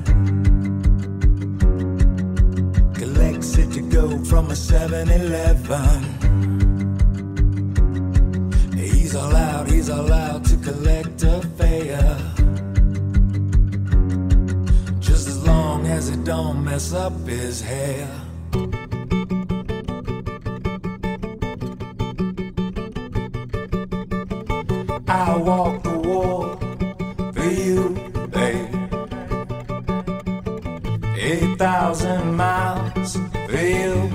Collects it to go from a seven eleven. He's all out, he's all out to collect a fare. Just as long as it don't mess up his hair. I walk the wall for you, babe. Eight thousand miles for you.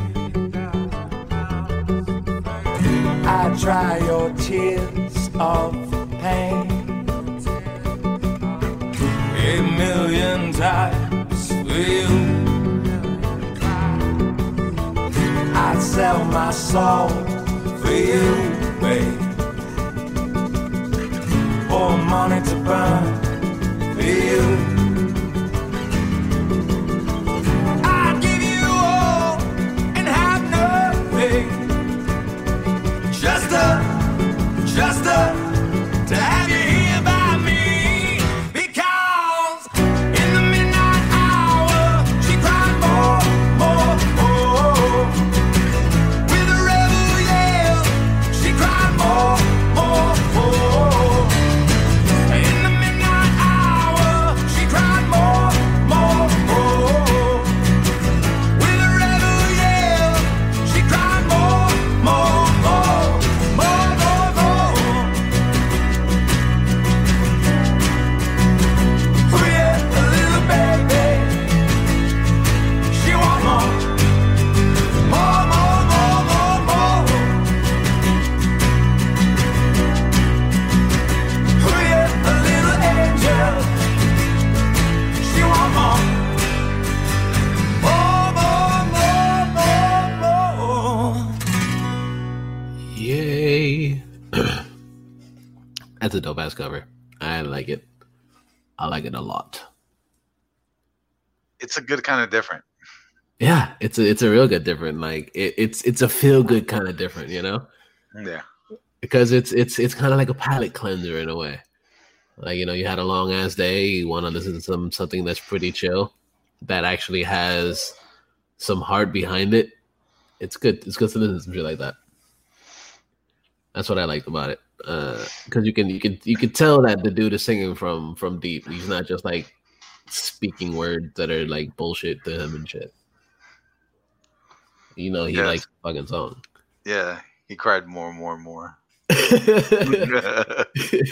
I dry your tears of pain a million times for you. I'd sell my soul for you, babe. For money to burn for you. I'd give you all and have nothing. Just a, just a, to have you here by me. Because in the midnight hour, she cried more, more, more. With a rebel yell, she cried more, more, more. In the midnight That's a dope ass cover. I like it. I like it a lot. It's a good kind of different. Yeah, it's a it's a real good different. Like it, it's it's a feel good kind of different, you know? Yeah. Because it's it's it's kind of like a palate cleanser in a way. Like, you know, you had a long ass day, you want to listen to some something that's pretty chill, that actually has some heart behind it. It's good. It's good to listen to some shit like that. That's what I liked about it. Uh, because you can you can you can tell that the dude is singing from from deep. He's not just like speaking words that are like bullshit to him and shit. You know, he Yes. likes the fucking song. Yeah. He cried more and more and more. yeah.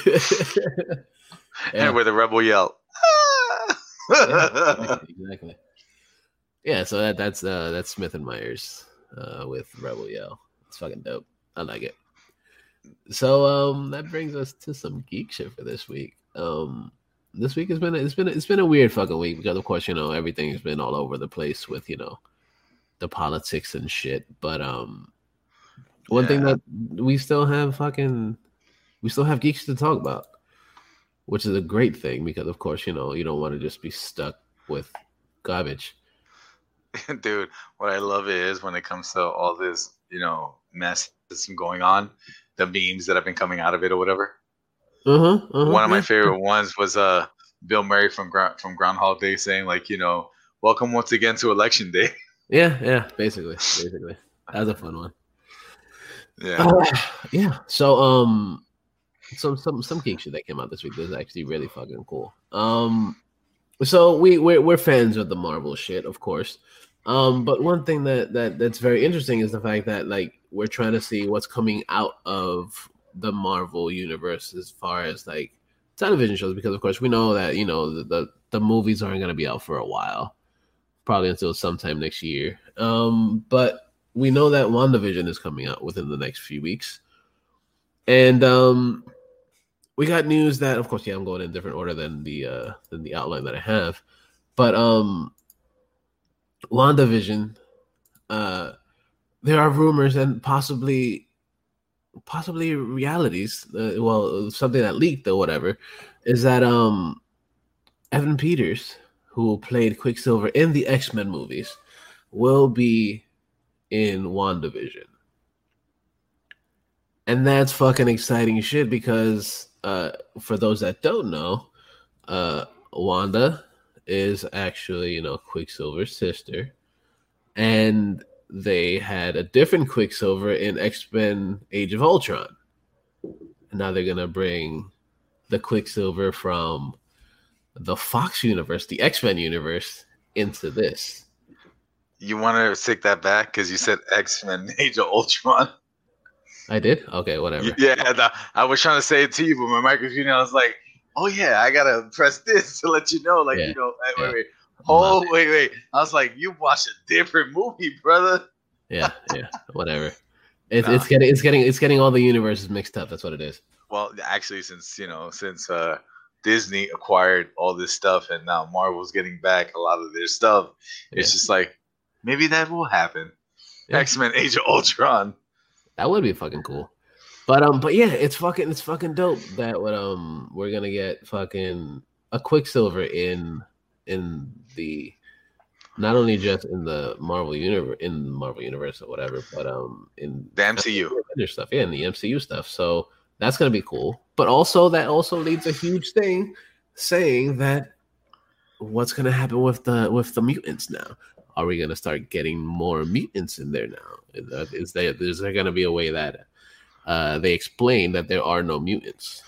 And with a rebel yell. Yeah, exactly, exactly. Yeah, so that that's uh that's Smith and Myers uh with Rebel Yell. It's fucking dope. I like it. So um that brings us to some geek shit for this week. Um this week has been it's been it's been a weird fucking week because of course, you know, everything's been all over the place with, you know, the politics and shit. But um one thing Yeah. that we still have fucking we still have geeks to talk about, which is a great thing because of course, you know, you don't want to just be stuck with garbage. Dude, what I love is when it comes to all this, you know, mess that's been going on, the memes that have been coming out of it or whatever. Uh-huh, uh-huh. One of my yeah. favorite ones was uh Bill Murray from Ground from Groundhog Day saying like, you know, welcome once again to Election Day. Yeah, yeah, basically, basically. That was a fun one. Yeah. Uh, yeah. So, um, some some some geek shit that came out this week that was actually really fucking cool. Um, so we we're we're fans of the Marvel shit, of course. Um, but one thing that that that's very interesting is the fact that like we're trying to see what's coming out of the Marvel universe as far as like television shows, because of course we know that you know the the, the movies aren't going to be out for a while, probably until sometime next year. Um, but we know that WandaVision is coming out within the next few weeks. And um, we got news that, of course, yeah, I'm going in a different order than the uh, than the outline that I have. But um, WandaVision, uh, there are rumors and possibly possibly realities, uh, well, something that leaked or whatever, is that um, Evan Peters, who played Quicksilver in the X-Men movies, will be in WandaVision. And that's fucking exciting shit because uh, for those that don't know, uh, Wanda is actually, you know, Quicksilver's sister. And they had a different Quicksilver in X-Men Age of Ultron. And now they're going to bring the Quicksilver from the Fox universe, the X-Men universe, into this. You want to take that back because you said X-Men Age of Ultron. I did? Okay, whatever. Yeah, the, I was trying to say it to you, but my microphone, I was like, oh yeah, I gotta press this to let you know, like Yeah, you know, wait, yeah. wait, wait. Oh wait, wait. I was like, you watched a different movie, brother. Yeah, yeah, whatever. It's Nah. it's getting it's getting it's getting all the universes mixed up. That's what it is. Well, actually, since you know, since uh, Disney acquired all this stuff, and now Marvel's getting back a lot of their stuff, it's Yeah. just like maybe that will happen. Yeah. X-Men Age of Ultron. That would be fucking cool. But um, but yeah, it's fucking it's fucking dope that what um we're gonna get fucking a Quicksilver in in the not only just in the Marvel universe in the Marvel universe or whatever, but um in The M C U. other stuff, yeah, in the M C U stuff. So that's gonna be cool. But also that also leads a huge thing saying that what's gonna happen with the with the mutants now? Are we gonna start getting more mutants in there now? Is, that, is there is there gonna be a way that uh, they explain that there are no mutants?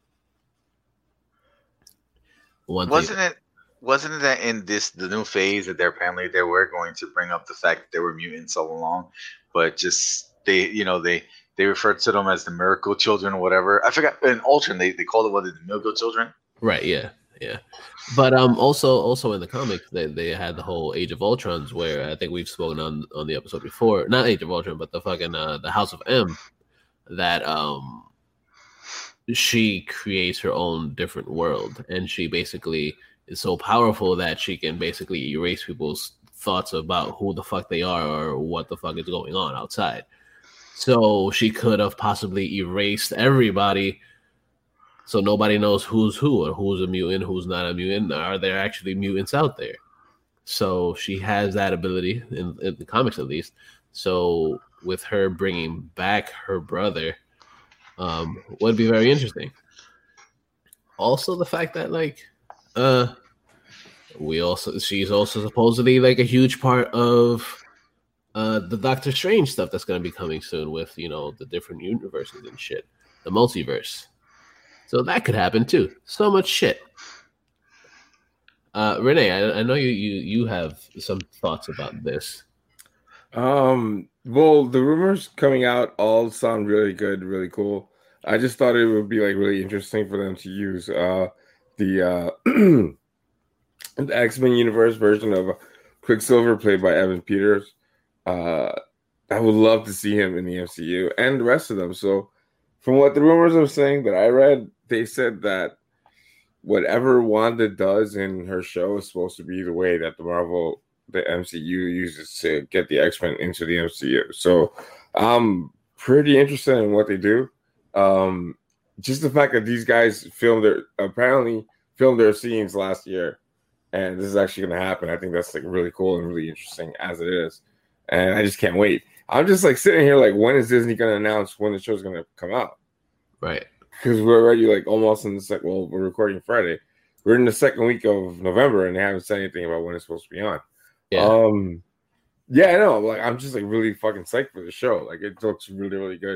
One thing- Wasn't it? Wasn't it that in this the new phase that they're apparently they were going to bring up the fact that there were mutants all along, but just they you know they they referred to them as the Miracle Children or whatever. I forgot in Ultron they, they called it what the Miracle Children. Right, yeah, yeah. But um, also, also in the comics, they, they had the whole Age of Ultrons, where I think we've spoken on on the episode before. Not Age of Ultron, but the fucking uh, the House of M. That um, she creates her own different world, and she basically is so powerful that she can basically erase people's thoughts about who the fuck they are or what the fuck is going on outside. So she could have possibly erased everybody So nobody knows who's who or who's a mutant, who's not a mutant. Are there actually mutants out there? So she has that ability in, in the comics, at least. So with her bringing back her brother, um, would be very interesting. Also, the fact that like, uh, we also she's also supposedly like a huge part of uh the Doctor Strange stuff that's going to be coming soon with, you know, the different universes and shit, the multiverse. So that could happen too. So much shit. Uh, Renee, I, I know you, you you have some thoughts about this. Um, well, the rumors coming out all sound really good, really cool. I just thought it would be like really interesting for them to use uh the uh the X-Men universe version of Quicksilver played by Evan Peters. Uh, I would love to see him in the M C U and the rest of them. So, from what the rumors are saying that I read, they said that whatever Wanda does in her show is supposed to be the way that the Marvel, the M C U uses to get the X-Men into the M C U. So I'm pretty interested in what they do. Um, just the fact that these guys filmed their, apparently filmed their scenes last year, and this is actually going to happen. I think that's like really cool and really interesting as it is. And I just can't wait. I'm just like sitting here like, when is Disney going to announce when the show's going to come out? Right. Because we're already like almost in the second. Well, we're recording Friday. We're in the second week of November, and they haven't said anything about when it's supposed to be on. Yeah. Um. Yeah, I know. Like, I'm just like really fucking psyched for the show. Like, it looks really, really good.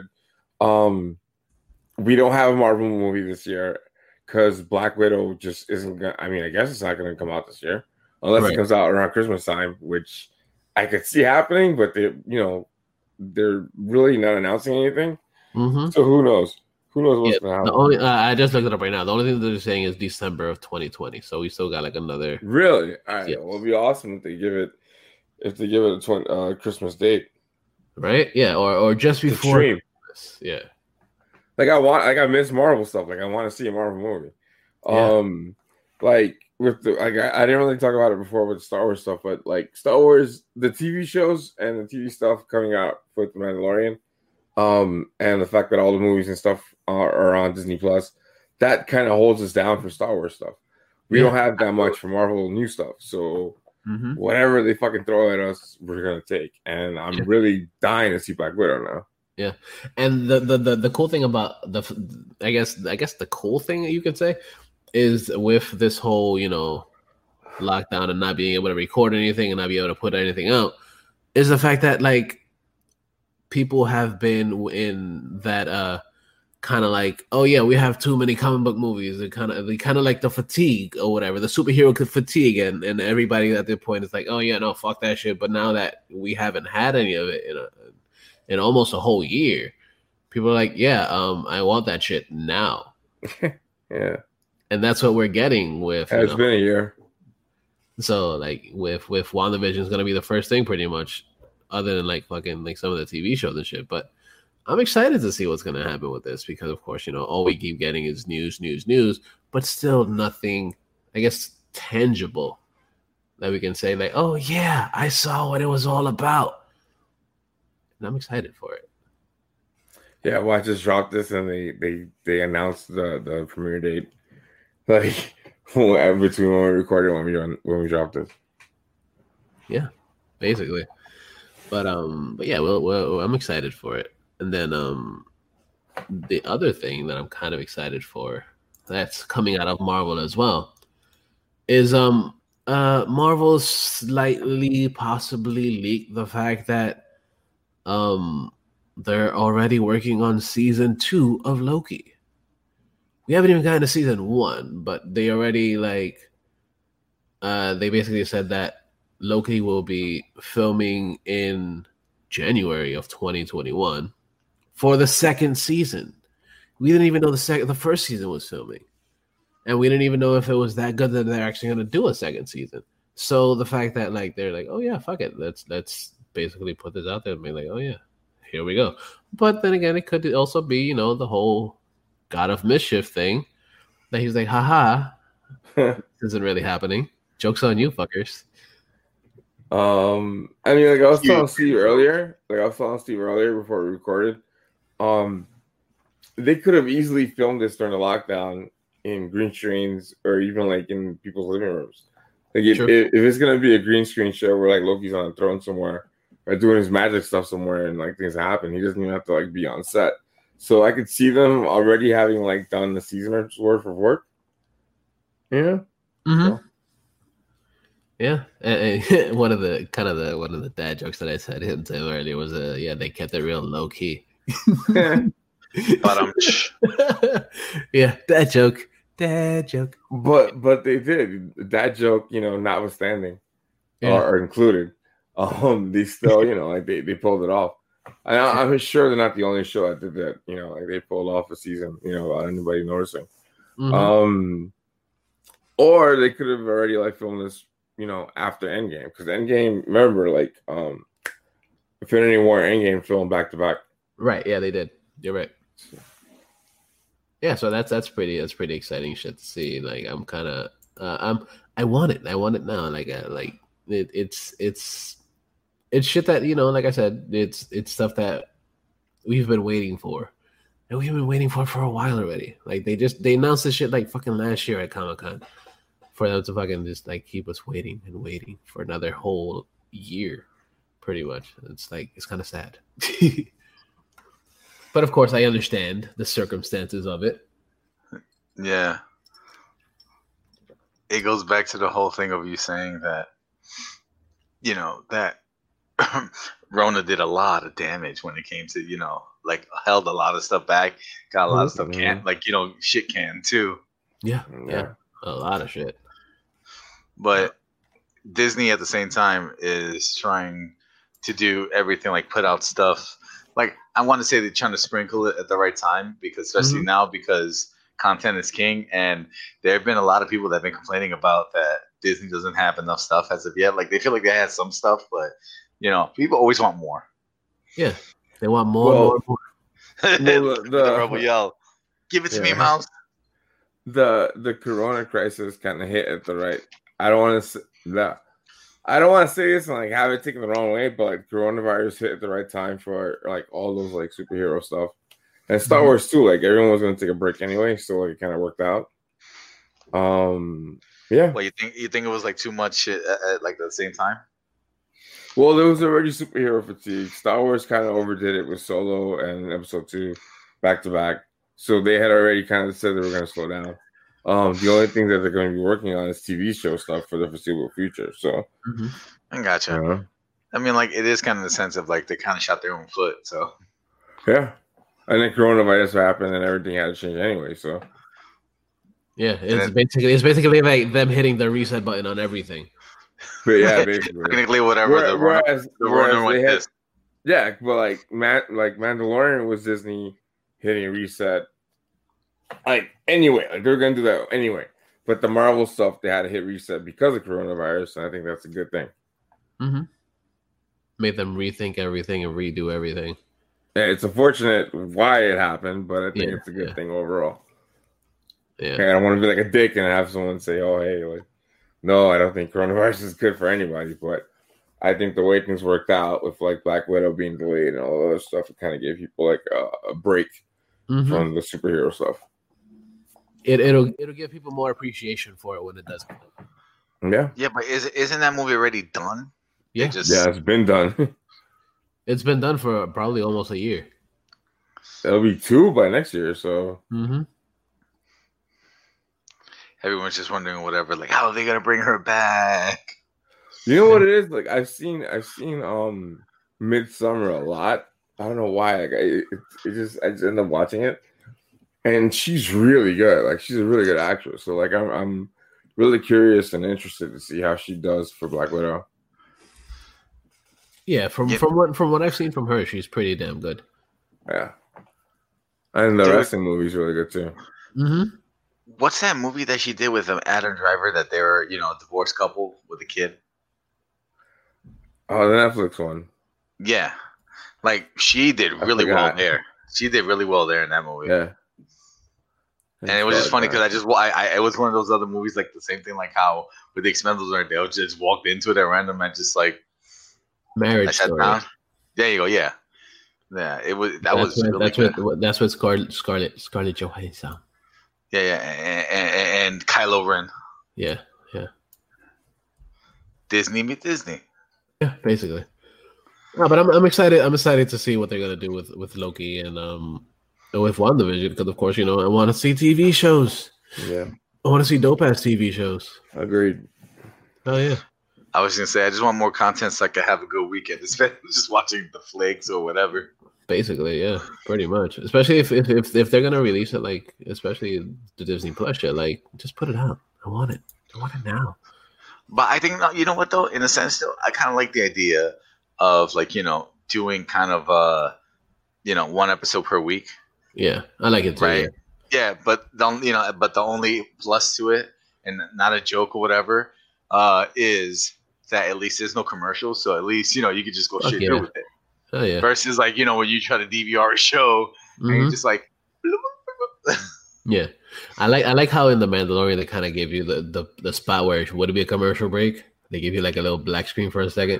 Um, we don't have a Marvel movie this year because Black Widow just isn't gonna. I mean, I guess it's not going to come out this year unless Right. it comes out around Christmas time, which I could see happening. But they, you know, they're really not announcing anything. Mm-hmm. So who knows? Who knows what's Yeah, going to happen? the only uh, I just looked it up right now. The only thing that they're saying is December of twenty twenty. So we still got like another. Really? All right. Yes. Well, it'd be awesome if they give it if they give it a twenty, uh, Christmas date. Right? Yeah, or or just The before. stream. Christmas. Yeah. Like I want, like I miss Marvel stuff. Like I want to see a Marvel movie. Yeah. Um, like with the like I, I didn't really talk about it before with Star Wars stuff, but like Star Wars, the T V shows and the T V stuff coming out with the Mandalorian, um, and the fact that all the movies and stuff are, are on Disney Plus, that kind of holds us down for Star Wars stuff. We Yeah. don't have that much for Marvel new stuff, so Mm-hmm. whatever they fucking throw at us, we're gonna take. And I'm Yeah. really dying to see Black Widow now. And the, the the the cool thing about the, I guess I guess the cool thing that you could say is with this whole, you know, lockdown and not being able to record anything and not be able to put anything out is the fact that like people have been in that uh kind of like, oh yeah, we have too many comic book movies. They kind of they kind of like the fatigue or whatever, the superhero could fatigue, and and everybody at their point is like, oh yeah, no, fuck that shit. But now that we haven't had any of it in a in almost a whole year, people are like, yeah, um, I want that shit now. Yeah, And that's what we're getting with, you it's know, been a year. so like with with WandaVision is gonna be the first thing pretty much, other than like fucking like some of the T V shows and shit. But I'm excited to see what's gonna happen with this because of course, you know, all we keep getting is news, news, news, but still nothing, I guess, tangible that we can say like, oh yeah, I saw what it was all about. And I'm excited for it. Yeah, well, I just dropped this and they they they announced the the premiere date, like between when we recorded and when we when we dropped this. Basically. But um, but yeah, well, well, I'm excited for it. And then um, the other thing that I'm kind of excited for that's coming out of Marvel as well is um, uh, Marvel slightly, possibly leaked the fact that um, they're already working on season two of Loki. We haven't even gotten to season one, but they already like, uh, they basically said that Loki will be filming in January of twenty twenty-one for the second season. We didn't even know the second, the first season was filming, and we didn't even know if it was that good that they're actually going to do a second season. So the fact that like they're like, oh yeah, fuck it, let's let's basically put this out there and be like, oh yeah, here we go. But then again, it could also be, you know, the whole God of Mischief thing that he's like, haha, this isn't really happening. Joke's on you, fuckers. Um, I mean, like I was telling Steve earlier, like I was telling Steve earlier before we recorded, um, they could have easily filmed this during the lockdown in green screens or even like in people's living rooms. Like if, Sure. if, if it's gonna be a green screen show where like Loki's on a throne somewhere or doing his magic stuff somewhere and like things happen, he doesn't even have to like be on set. So I could see them already having like done the season's worth of work. Yeah. Mm-hmm. So- Yeah, and, and one of the kind of the one of the dad jokes that I said him to him earlier was, uh, yeah, they kept it real low key. But um, yeah, dad joke, dad joke. But but they did that joke, you know, notwithstanding Yeah. or, or included. Um, they still, you know, like they, they pulled it off. And I, I'm sure they're not the only show that did that. You know, like they pulled off a season, you know, without anybody noticing. Mhm. Um, or they could have already like filmed this, you know, after Endgame, because Endgame, remember, like um, Infinity War and Endgame filmed back to back. Right? Yeah, they did. You're right. Yeah, so that's that's pretty that's pretty exciting shit to see. Like I'm kind of uh, I'm I want it. I want it now. Like uh, like it, it's it's it's shit that, you know. Like I said, it's it's stuff that we've been waiting for, and we've been waiting for for a while already. Like they just they announced this shit like fucking last year at Comic-Con, for them to fucking just like keep us waiting and waiting for another whole year, pretty much. It's like it's kind of sad. But of course, I understand the circumstances of it. yeah, it goes back to the whole thing of you saying that, you know, that Rona did a lot of damage when it came to, you know, like held a lot of stuff back, got a lot of stuff Mhm. canned, like, you know, shit canned too. Yeah, yeah, a lot of shit. But Disney at the same time is trying to do everything, like put out stuff. Like I want to say they're trying to sprinkle it at the right time, because especially Mhm. now, because content is king, and there have been a lot of people that have been complaining about that Disney doesn't have enough stuff as of yet. Like they feel like they had some stuff, but you know, people always want more. Yeah, they want more, Well, more, more. Well, the- the rebel yell, "Give it to me, Yeah. mouse." the the Corona crisis kind of hit at the right. I don't want to say that. I don't want to say this and like have it taken the wrong way, but like coronavirus hit at the right time for like all those like superhero stuff and Star Mhm. Wars too. Like everyone was going to take a break anyway, so like it kind of worked out. Um, yeah. Well, you think you think it was like too much shit at, at like the same time? Well, there was already superhero fatigue. Star Wars kind of overdid it with Solo and Episode Two back to back, so they had already kind of said they were going to slow down. Um, the only thing that they're going to be working on is T V show stuff for the foreseeable future. So, Mhm. I gotcha. uh, I mean, like it is kind of the sense of like they kind of shot their own foot. So yeah. And then coronavirus happened, and everything had to change anyway. So, Yeah, it's then- basically it's basically like them hitting the reset button on everything. but yeah, basically. technically, whatever Where- the Rona, whereas, the whereas Rona went they had, this. yeah, but like Matt, like Mandalorian was Disney hitting reset. Like anyway, like they're gonna do that anyway. But the Marvel stuff, they had to hit reset because of coronavirus, and I think that's a good thing. Mm-hmm. Made them rethink everything and redo everything. Yeah, it's unfortunate why it happened, but I think Yeah, it's a good yeah. thing overall. Yeah, Okay, I don't want to be like a dick and have someone say, "Oh, hey, like, no, I don't think coronavirus is good for anybody." But I think the way things worked out with like Black Widow being delayed and all the other stuff, it kind of gave people like a, a break Mhm. from the superhero stuff. it it'll it'll give people more appreciation for it when it does come out. Yeah, Yeah, but is isn't that movie already done? They Yeah, just yeah, it's been done. it's been done for probably almost a year. It'll be two by next year, so Mm-hmm. everyone's just wondering whatever, like how are they gonna bring her back? you know what it is. Like I've seen, I've seen um Midsummer a lot. I don't know why. Like I, it, it just I just end up watching it, and she's really good. Like she's a really good actress. So like I'm I'm really curious and interested to see how she does for Black Widow. Yeah, from Yeah. from what from what I've seen from her, she's pretty damn good. Yeah, and the Dude. wrestling movie's really good too. Mm-hmm. What's that movie that she did with um, Adam Driver that they were, you know, a divorced couple with a kid? Oh, the Netflix one. Yeah, like she did I really well forgot. there. She did really well there in that movie. Yeah, And it was just funny because I just wa- I, I it was one of those other movies like the same thing like how with the Expendables are they just walked into it at random and just like I Marriage sat Story. down. There you go, yeah. Yeah, it was that that's was what, really that's good. what that's what Scarlett Scarlett Scarlett Johansson. Yeah, yeah, and, and, and Kylo Ren. Yeah, yeah, Disney meet Disney. yeah. Basically, no, but I'm I'm excited. I'm excited to see what they're gonna do with with Loki and um and with WandaVision because of course you know I want to see T V shows. Yeah, I want to see dope ass T V shows. agreed. Oh yeah. I was gonna say I just want more content so I could have a good weekend instead of just watching the flicks or whatever. Basically, yeah, pretty much. Especially if if if, if they're gonna release it, like especially the Disney Plus shit, like just put it out. I want it. I want it now. But I think you know what though, in a sense though, I kind of like the idea of like you know doing kind of uh you know one episode per week. Yeah, I like it too. Right. Yeah. Yeah, but the you know but the only plus to it, and not a joke or whatever, uh, is that at least there's no commercials, so at least you know you could just go Fuck straight yeah. through with it. Oh yeah. Versus like you know when you try to D V R a show and you're Mhm. just like. Yeah, I like I like how in the Mandalorian they kind of give you the, the the spot where it would be a commercial break. They give you like a little black screen for a second.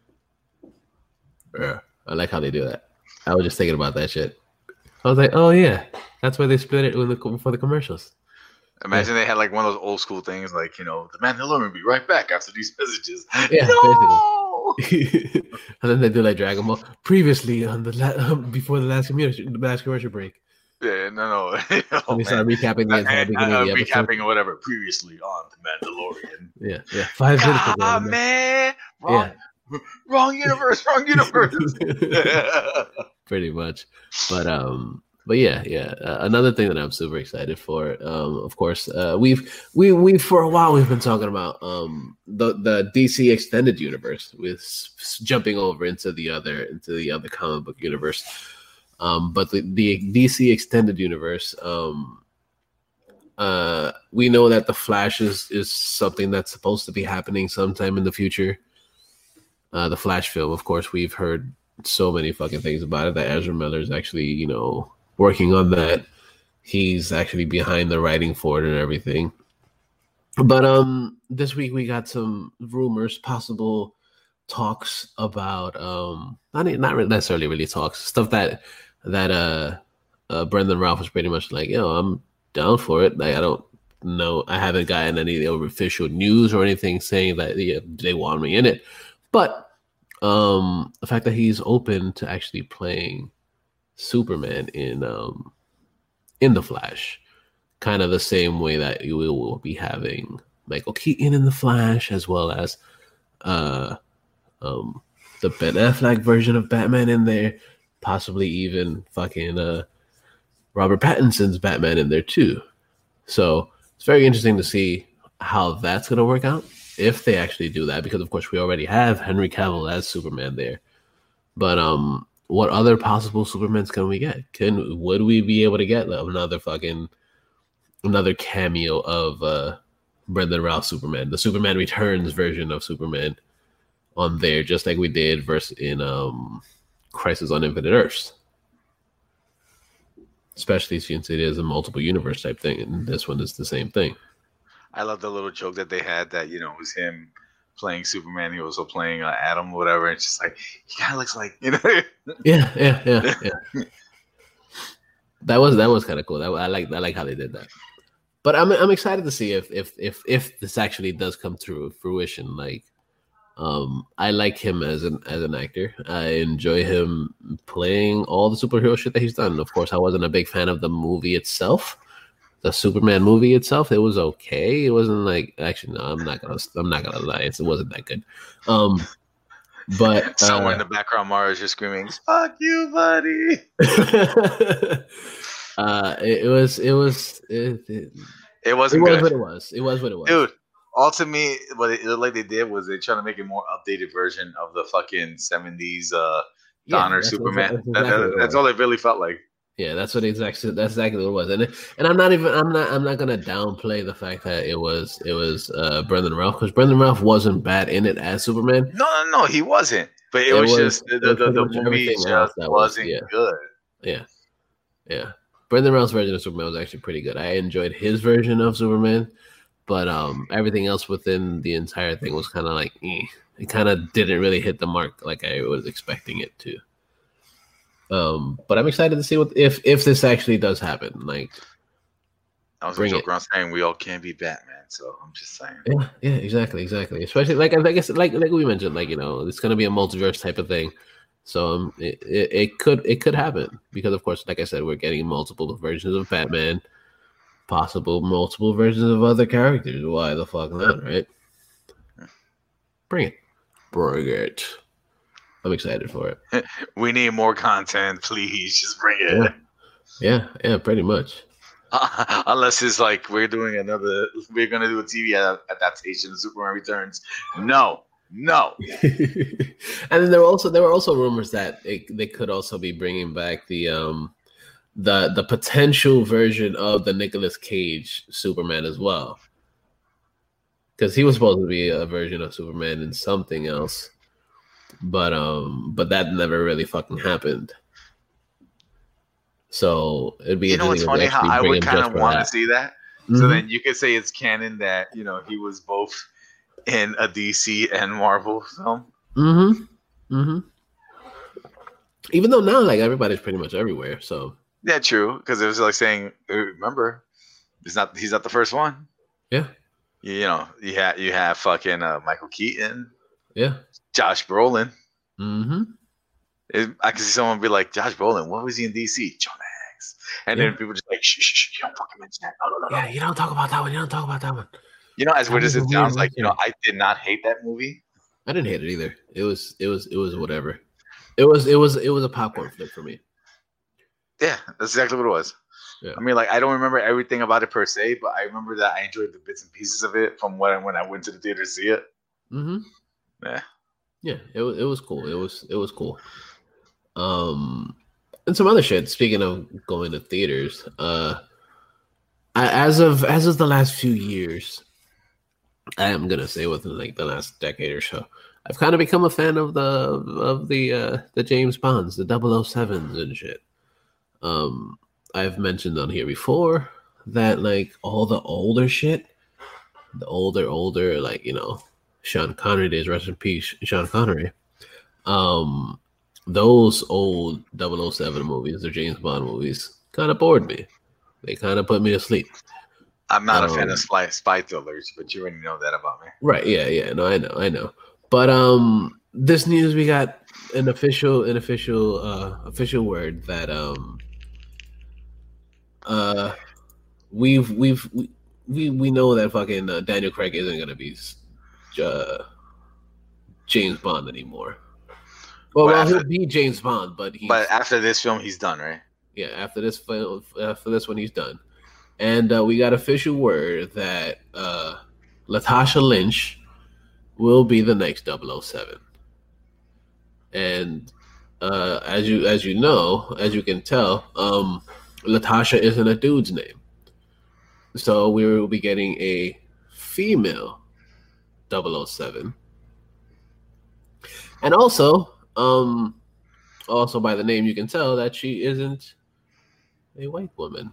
Yeah, I like how they do that. I was just thinking about that shit. I was like, oh yeah, that's why they split it with the, for the commercials. Imagine they had like one of those old school things, like you know, the Mandalorian will be right back after these messages. Yeah, no! and then they do like Dragon Ball previously on the la- before the last commercial, the last commercial break. Yeah, no, no. oh, And they start recapping the entire and, beginning uh, of the episode. recapping or whatever previously on the Mandalorian. Yeah, yeah, five minutes ago. Ah, man, wrong, wrong universe, wrong universe. Pretty much, but um, but yeah, yeah. Uh, another thing that I'm super excited for, um, of course, uh, we've we we for a while we've been talking about um the the D C extended universe with s- jumping over into the other into the other comic book universe. Um, but the, the D C extended universe, um, uh, we know that the Flash is, is something that's supposed to be happening sometime in the future. Uh, the Flash film, of course, we've heard so many fucking things about it that Ezra Miller is actually, you know, working on that. He's actually behind the writing for it and everything. But um, this week we got some rumors, possible talks about um, not not necessarily really talks, stuff that. that uh, uh Brendan Ralph was pretty much like, yo, I'm down for it. Like, I don't know, I haven't gotten any official news or anything saying that yeah, they want me in it, but um the fact that he's open to actually playing Superman in um in the Flash, kind of the same way that you will be having Michael Keaton in the Flash, as well as uh um the Ben Affleck version of Batman in there. Possibly even fucking uh, Robert Pattinson's Batman in there too. So it's very interesting to see how that's going to work out if they actually do that, because of course we already have Henry Cavill as Superman there. But um, what other possible Supermans can we get? Can would we be able to get another fucking another cameo of uh, Brendan Routh Superman, the Superman Returns version of Superman on there, just like we did versus in um. Crisis on Infinite Earths, especially since it is a multiple universe type thing, and this one is the same thing. I love the little joke that they had that you know it was him playing Superman. He was also playing uh, Adam, or whatever. It's just like he kind of looks like you know. Yeah, yeah, yeah, yeah. That was that was kind of cool. That, I like I like how they did that. But I'm I'm excited to see if if if if this actually does come through fruition. Like. Um, I like him as an as an actor. I enjoy him playing all the superhero shit that he's done. Of course, I wasn't a big fan of the movie itself, the Superman movie itself. It was okay. It wasn't like actually no, I'm not gonna I'm not gonna lie. It wasn't that good. Um, but somewhere uh, in the background, Mara is just screaming, "Fuck you, buddy!" uh, it, it was it was it, it, it wasn't it was good. what it was. It was what it was, dude. All to me, what it looked like they did was they trying to make a more updated version of the fucking seventies uh, Donner that's Superman. That's, that, exactly that, that's all it really felt like. Yeah, that's what exactly that's exactly what it was, and it, and I'm not even I'm not I'm not gonna downplay the fact that it was it was uh, Brendan Ralph, because Brendan Ralph wasn't bad in it as Superman. No, no, no, he wasn't. But it, it was, was just the the, the, the movie just wasn't was, yeah. good. Yeah, yeah. Brendan Ralph's version of Superman was actually pretty good. I enjoyed his version of Superman. But um, everything else within the entire thing was kind of like, eh. It kind of didn't really hit the mark like I was expecting it to. Um, but I'm excited to see what if if this actually does happen. Like, I was bring joking it. around saying we all can't be Batman, so I'm just saying. yeah, yeah, exactly, exactly. Especially like I guess like like we mentioned, like you know, it's gonna be a multiverse type of thing. So um, it, it it could it could happen because of course, like I said, we're getting multiple versions of Batman, possible multiple versions of other characters. Why the fuck not, right? Bring it, bring it. I'm excited for it. We need more content, please. Just bring it. Yeah, yeah, yeah, pretty much. Uh, unless it's like we're doing another, we're gonna do a T V ad- adaptation of Superman Returns. No, no. And then there were also there were also rumors that it, they could also be bringing back the um the the potential version of the Nicolas Cage Superman as well, because he was supposed to be a version of Superman in something else, but um but that never really fucking happened. So it'd be You know what's interesting if they funny? How actually I bring would him kind just of for want to that. see that. So Mhm. then you could say it's canon that you know he was both in a D C and Marvel film. Mm-hmm. Mm-hmm. Even though now, like everybody's pretty much everywhere, so Yeah, true. Because it was like saying, uh, remember, he's not he's not the first one. yeah, You, you know, you have you have fucking uh, Michael Keaton, yeah. Josh Brolin. Mm-hmm. It, I can see someone be like, Josh Brolin, what was he in D C? John Hanks. And Yeah. then people just like, shh, shh, shh, you don't fucking mention that. No, no, no, no. Yeah, you don't talk about that one. You don't talk about that one. You know, as That weird was as a it weird sounds, like you know, answer. I did not hate that movie. I didn't hate it either. It was, it was, it was whatever. It was, it was, it was a popcorn flick for me. Yeah, that's exactly what it was. Yeah. I mean, like I don't remember everything about it per se, but I remember that I enjoyed the bits and pieces of it from when when I went to the theater to see it. Mm-hmm. Yeah. Yeah, it was, it was cool. It was, it was cool. Um, and some other shit. Speaking of going to theaters, uh, I, as of as of the last few years, I am gonna say within like the last decade or so, I've kind of become a fan of the of the uh, the James Bonds, the double oh sevens and shit. Um, I've mentioned on here before that like all the older shit, the older older like you know Sean Connery days, rest in peace, Sean Connery. Um, those old double oh seven movies, the James Bond movies, kind of bored me. They kind of put me to sleep. I'm not a fan Um, of spy, spy thrillers, but you already know that about me. Right? Yeah, yeah. No, I know, I know. But um, this news we got an official, an official, uh, official word that um, uh, we've we've we we, we know that fucking uh, Daniel Craig isn't gonna be uh, James Bond anymore. Well, Well, well, after- he'll be James Bond, but he's But after this film, he's done, right? yeah. After this film, after this one, he's done. And uh, we got official word that uh, Latasha Lynch will be the next double oh seven. And uh, as you as you know, as you can tell, um, Latasha isn't a dude's name. So we will be getting a female double oh seven. And also, um, also by the name you can tell that she isn't a white woman.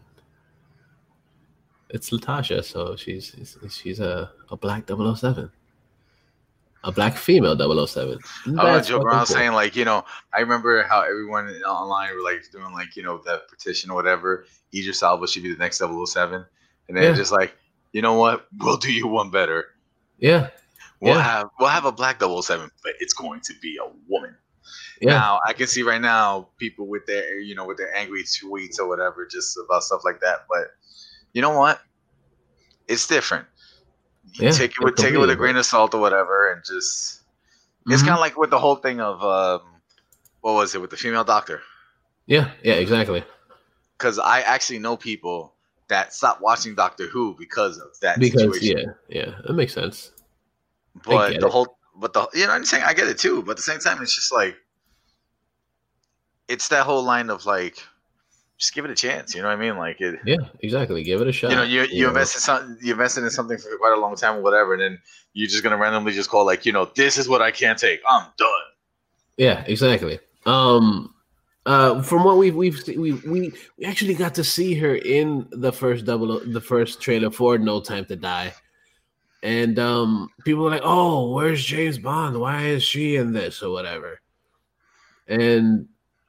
It's Latasha, so she's she's a, a black double oh seven. A black female double oh seven. I was That's joking fucking around cool. saying like, you know, I remember how everyone online were like doing like, you know, the petition or whatever. Idris Elba should be the next double oh seven. And then Yeah. just like, you know what? We'll do you one better. Yeah, We'll Yeah. have we'll have a black double oh seven, but it's going to be a woman. yeah, Now I can see right now people with their you know with their angry tweets or whatever just about stuff like that. But you know what? It's different. You Yeah, take it with it's take it with a completely grain of salt or whatever, and just it's Mhm. kind of like with the whole thing of um, what was it with the female doctor? yeah, yeah, exactly. Because I actually know people that stopped watching Doctor Who because of that Because situation. yeah, yeah, that makes sense. But get the it. whole, but the you know, I'm saying I get it too. But at the same time, it's just like it's that whole line of like, just give it a chance. You know what I mean? Like it. Yeah, exactly. Give it a shot. You know, you you know? invested some, you invested in something for quite a long time or whatever, and then you're just gonna randomly just call like, you know, this is what I can't take. I'm done. Yeah, exactly. Um, uh, from what we've we've se- we we we actually got to see her in the first double the first trailer for No Time to Die, and um, people were like, "Oh, where's James Bond? Why is she in this or whatever?" And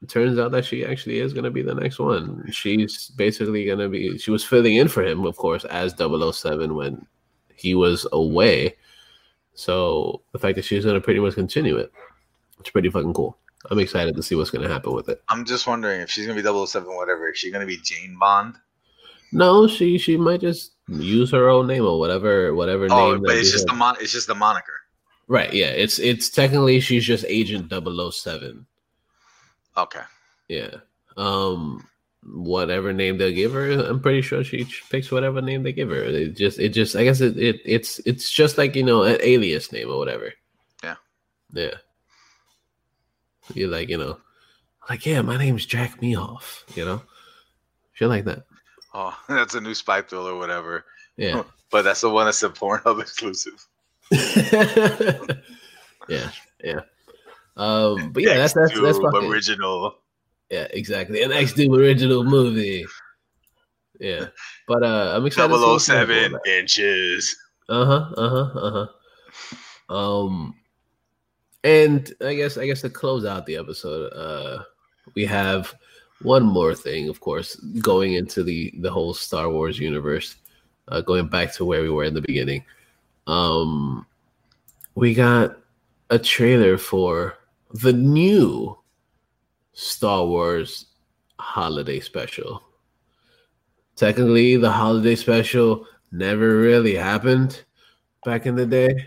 it turns out that she actually is going to be the next one. She's basically going to be, she was filling in for him, of course, as double oh seven when he was away. So the fact that she's going to pretty much continue it, it's pretty fucking cool. I'm excited to see what's going to happen with it. I'm just wondering if she's going to be double oh seven, whatever. Is she going to be Jane Bond? No, she she might just use her own name or whatever whatever oh, name. but it's just, the mon- it's just the moniker. Right, yeah. It's it's technically she's just Agent double oh seven. Okay. Yeah. Um whatever name they'll give her, I'm pretty sure she picks whatever name they give her. It just it just I guess it, it it's it's just like, you know, an alias name or whatever. Yeah. Yeah. You're like, you know, like, yeah, my name's Jack Meoff, you know? Shit like that. Oh, that's a new spy thriller or whatever. Yeah. But that's the one that's a Pornhub exclusive. yeah, yeah. Um, but yeah, that's that's that's fucking original. Yeah, exactly. An X-Doom original movie. Yeah. But uh I'm excited. double oh seven inches. Uh-huh, uh-huh, uh-huh. Um and I guess I guess to close out the episode, uh we have one more thing, of course, going into the, the whole Star Wars universe, uh, going back to where we were in the beginning. Um, we got a trailer for the new Star Wars holiday special. Technically, the holiday special never really happened back in the day.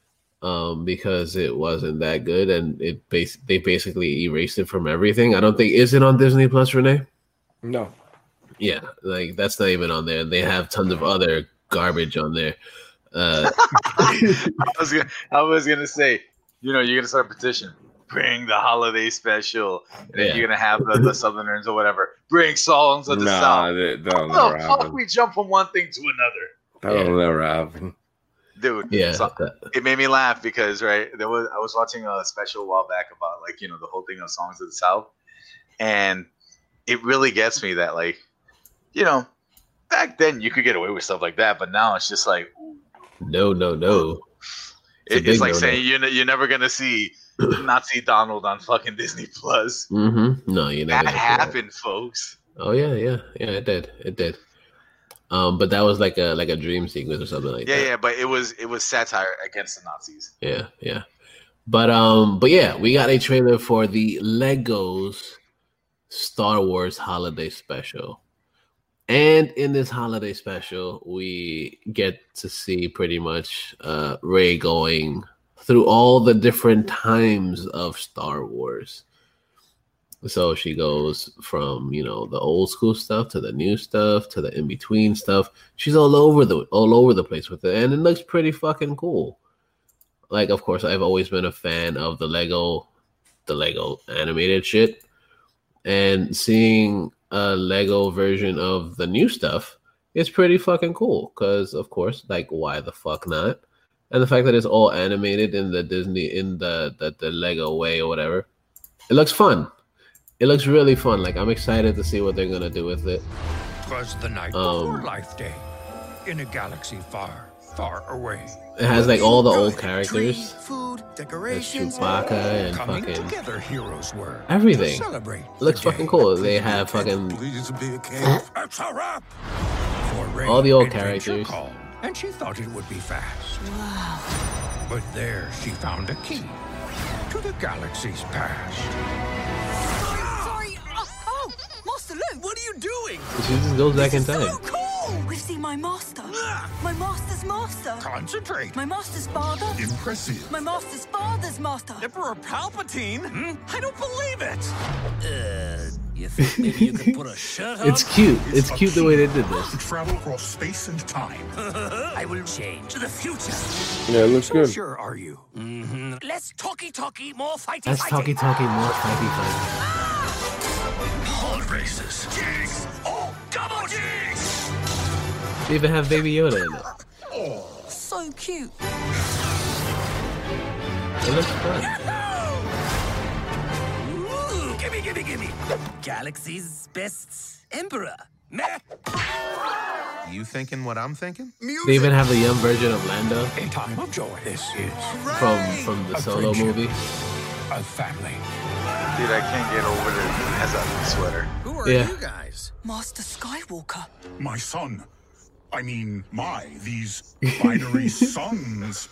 Um, because it wasn't that good, and it bas- they basically erased it from everything. I don't think is it on Disney Plus, Renee? No. Yeah, like that's not even on there. They have tons of other garbage on there. Uh, I was gonna, I was gonna say, you know, you're gonna start a petition. Bring the holiday special, and then Yeah. you're gonna have the, the Southerners or whatever. Bring songs of the Nah, South. that, that'll How never the fuck happen. we jump from one thing to another? That'll never happen. Dude, yeah, so- that- it made me laugh because right there was I was watching a special a while back about like, you know, the whole thing of songs of the South, and it really gets me that, like, you know, back then you could get away with stuff like that, but now it's just like, no, no, no. It's a it, big it's like no-no. saying you're you're never gonna see Nazi Donald on fucking Disney Plus. Mm-hmm. No, you never. That happened, folks. Oh yeah, yeah, yeah. It did. It did. Um, but that was like a like a dream sequence or something like Yeah, that. yeah, but it was it was satire against the Nazis. Yeah, yeah. But um, but yeah, we got a trailer for the Legos Star Wars Holiday Special. And in this holiday special, we get to see pretty much uh, Rey going through all the different times of Star Wars. So she goes from, you know, the old school stuff to the new stuff to the in between stuff. She's all over the all over the place with it, and it looks pretty fucking cool. Like, of course, I've always been a fan of the Lego, the Lego animated shit, and seeing a Lego version of the new stuff is pretty fucking cool. Because, of course, like, why the fuck not? And the fact that it's all animated in the Disney, in the the, the Lego way or whatever, it looks fun. It looks really fun. Like, I'm excited to see what they're gonna do with it. 'Twas the night Um, before Life Day, in a galaxy far, far away. It has like all the old characters. Tree, food, There's decorations. Chewbacca and Coming fucking together, heroes were. everything. To celebrate It looks the fucking day. cool. They have fucking Please be a king. It's a wrap. For Rey, All the old adventure characters. called, and she thought it would be fast. Wow. But there she found a key to the galaxy's past. Sorry. Oh, oh, Master Luke, what are you doing? she just goes back in So time. cool. We've seen my master. My master's master. Concentrate. My master's father. Impressive. My master's father's master. Emperor Palpatine? Hmm? I don't believe it. Uh, you think maybe you could put a shirt on? It's cute. It's cute the way they did this. Travel across space and time. I will change the future. Yeah, it looks good. Sure are you? Mm-hmm. Less talky talky, more fighty That's fighty. talkie talkie more fighty fighty. Pod races. Jigs. Oh, double jigs. They even have Baby Yoda in it. So cute. It looks fun. Ooh, gimme, gimme, gimme. Galaxy's best emperor. Meh. You thinking what I'm thinking? They even have the young version of Lando A time of joy. This is from from the A Solo friendship. movie. a family. Dude, I can't get over that he has a sweater. Who are Yeah. you guys? Master Skywalker. My son. I mean, my, these binary sons.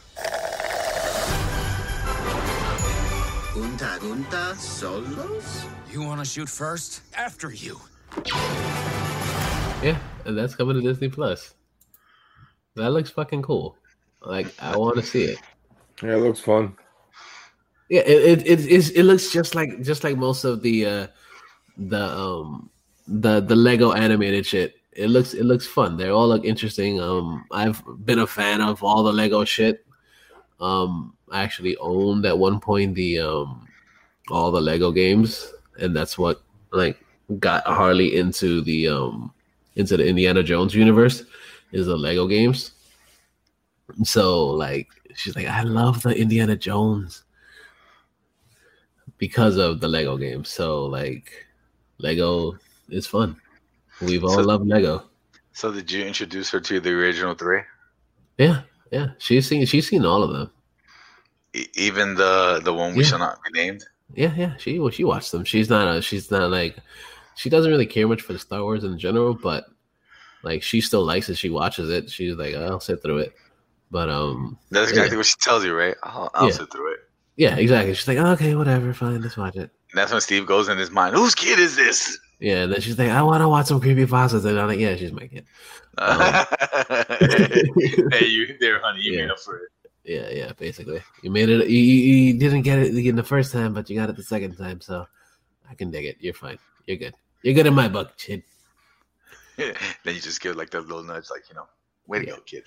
Gunta Gunta solos? You want to shoot first? After you. Yeah, and that's coming to Disney Plus. That looks fucking cool. Like, I want to see it. Yeah, it looks fun. Yeah, it it it, is, it looks just like just like most of the uh, the um the the Lego animated shit. It looks it looks fun. They all look interesting. Um, I've been a fan of all the Lego shit. Um, I actually owned at one point the um all the Lego games, and that's what like got Harley into the um into the Indiana Jones universe is the Lego games. So like she's like, I love the Indiana Jones because of the Lego games. So like Lego is fun. We've all So- loved Lego. So did you introduce her to the original three? Yeah, yeah. She's seen she's seen all of them. E- even the the one we Yeah. shall not be named. Yeah, yeah. She well, she watched them. She's not a she's not like she doesn't really care much for the Star Wars in general, but like she still likes it. She watches it. She's like, I'll sit through it. But um That's exactly yeah. what she tells you, right? I'll, I'll Yeah. sit through it. Yeah, exactly. She's like, okay, whatever, fine, let's watch it. And that's when Steve goes in his mind. Whose kid is this? Yeah, and then she's like, I want to watch some creepy pastas, and I'm like, yeah, she's my kid. Um, hey, you there, honey? You Yeah. made up for it. Yeah, yeah, basically. You made it. You, you you didn't get it in the first time, but you got it the second time, so I can dig it. You're fine. You're good. You're good in my book, kid. Then you just give like that little nudge, like you know, way to Yeah. go, kid.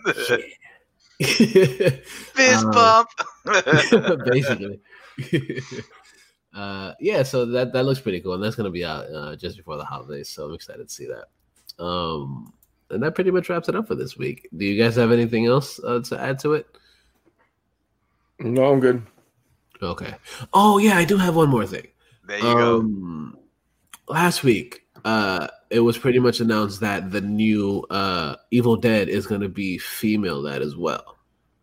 Fist Um, bump. basically. uh, yeah, so that that looks pretty cool, and that's gonna be out uh, just before the holidays. So I'm excited to see that. Um, and that pretty much wraps it up for this week. Do you guys have anything else uh, to add to it? No, I'm good. Okay. Oh yeah, I do have one more thing. There you go. Um, last week, uh, it was pretty much announced that the new uh, Evil Dead is going to be female led as well,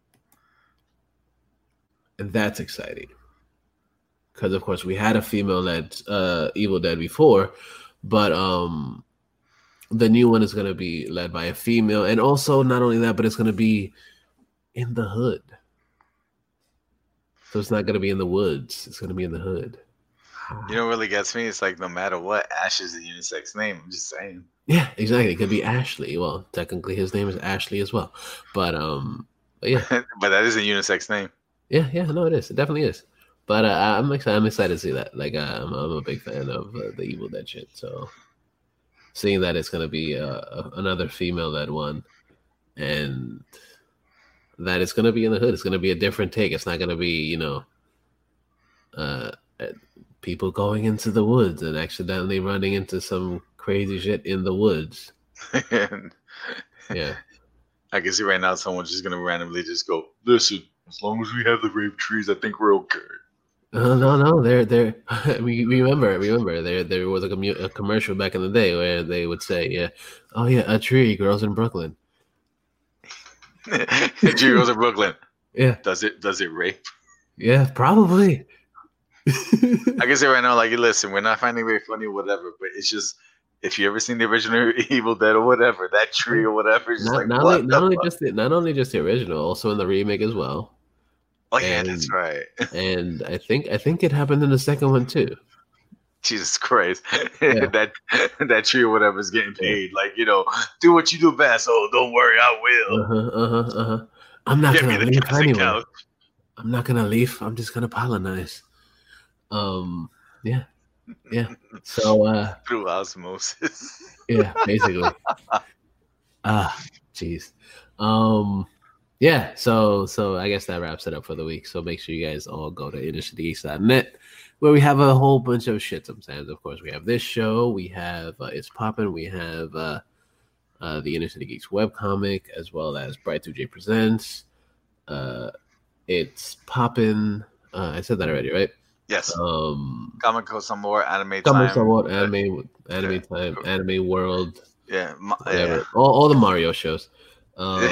and that's exciting because, of course, we had a female led uh, Evil Dead before, but um, the new one is going to be led by a female, and also not only that, but it's going to be in the hood. So it's not going to be in the woods; it's going to be in the hood. You know what really gets me? It's like no matter what, Ash is a unisex name. I'm just saying. Yeah, exactly. It could be Ashley. Well, technically his name is Ashley as well. But um but yeah. But that is a unisex name. Yeah, yeah, no it is. It definitely is. But uh, I'm excited I'm excited to see that. Like uh, I'm I'm a big fan of uh, the Evil Dead shit. So seeing that it's going to be uh, another female led one and that it's going to be in the hood. It's going to be a different take. It's not going to be, you know, uh people going into the woods and accidentally running into some crazy shit in the woods. Yeah. I can see right now someone's just gonna randomly just go, listen, as long as we have the grape trees, I think we're okay. No, no, no. They're they're. We remember, remember. There there was a, commu- a commercial back in the day where they would say, "Yeah, oh yeah, a tree grows in Brooklyn." Tree goes to Brooklyn. Yeah, Does it does it rape? yeah, probably. I can say right now, like, listen, we're not finding it very funny or whatever, but it's just if you ever seen the original Evil Dead or whatever, that tree or whatever, it's just Not, like not what only, the not only fuck? just the, not only just the original, also in the remake as well. Oh yeah, and- that's right. And I think I think it happened in the second one too. Jesus Christ, Yeah. that that tree or whatever is getting paid. Like, you know, do what you do best. Oh, don't worry, I will. Uh huh. Uh huh. Uh huh. I'm not Get me gonna the leave classic anyway. couch. I'm not gonna leave. I'm just gonna colonize. Um. Yeah. Yeah. So. uh Through osmosis. Yeah. Basically. Ah. Jeez. Um. Yeah. So. So I guess that wraps it up for the week. So make sure you guys all go to industry geeks dot net where we have a whole bunch of shit. Sometimes, of course, we have this show. We have uh, It's Poppin'. We have uh, uh, the Inner City Geeks webcomic, as well as Bright two J Presents. Uh, it's Poppin'. Uh, I said that already, right? Yes. Um, Comic Con some more anime Comic time. Somewhat, anime, anime Yeah. time, anime world, Yeah. ma- whatever. yeah. All, all the Mario shows. Um,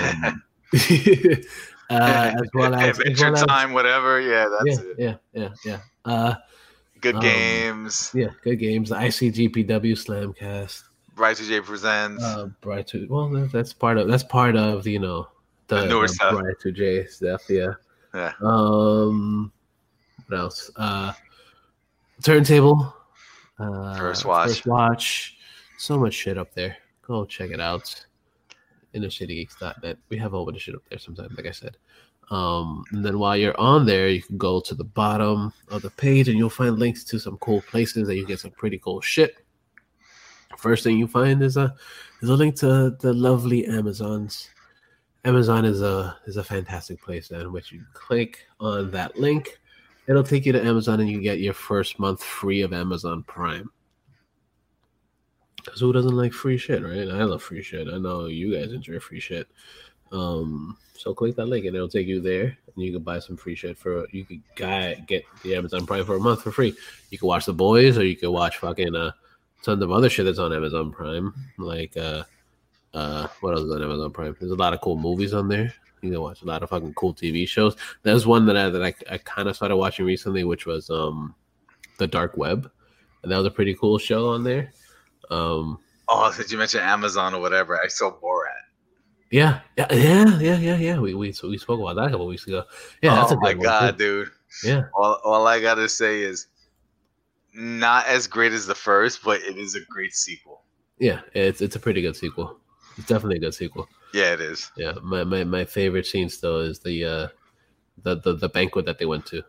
uh, as well as, as Adventure well as time, whatever. Yeah, that's yeah, it. yeah, yeah, yeah. Uh, Good Um, games. Yeah, good games. The I C G P W Slamcast. Bright to J presents. Uh, Bright to well, that- that's part of that's part of you know the, The newer the stuff. Bright to J stuff. Yeah. Yeah. Um, what else? Uh, Turntable. Uh, First Watch. First Watch. So much shit up there. Go check it out. inner city geeks dot net. We have a whole bunch of shit up there sometimes, like I said. Um, and then while you're on there, you can go to the bottom of the page and you'll find links to some cool places that you get some pretty cool shit. First thing you find is a is a link to the lovely Amazons. Amazon is a is a fantastic place in which you click on that link. It'll take you to Amazon and you get your first month free of Amazon Prime. Because who doesn't like free shit, right? I love free shit. I know you guys enjoy free shit. Um, so click that link and it'll take you there, and you can buy some free shit for. You could guy, get the Amazon Prime for a month for free. You can watch The Boys, or you can watch fucking uh, tons of other shit that's on Amazon Prime. Like uh, uh, what else is on Amazon Prime? There's a lot of cool movies on there. You can watch a lot of fucking cool T V shows. There's one that I that I, I kind of started watching recently, which was um, The Dark Web, and that was a pretty cool show on there. Um, oh, since you mentioned Amazon or whatever, I saw Borat. Yeah, yeah, yeah, yeah, yeah, yeah. We we we spoke about that a couple weeks ago. Yeah, that's oh a good my one, god, too. dude. Yeah. All all I gotta say is not as great as the first, but it is a great sequel. Yeah, it's it's a pretty good sequel. It's definitely a good sequel. Yeah, it is. Yeah, my my, my favorite scene still is the uh the, the the banquet that they went to.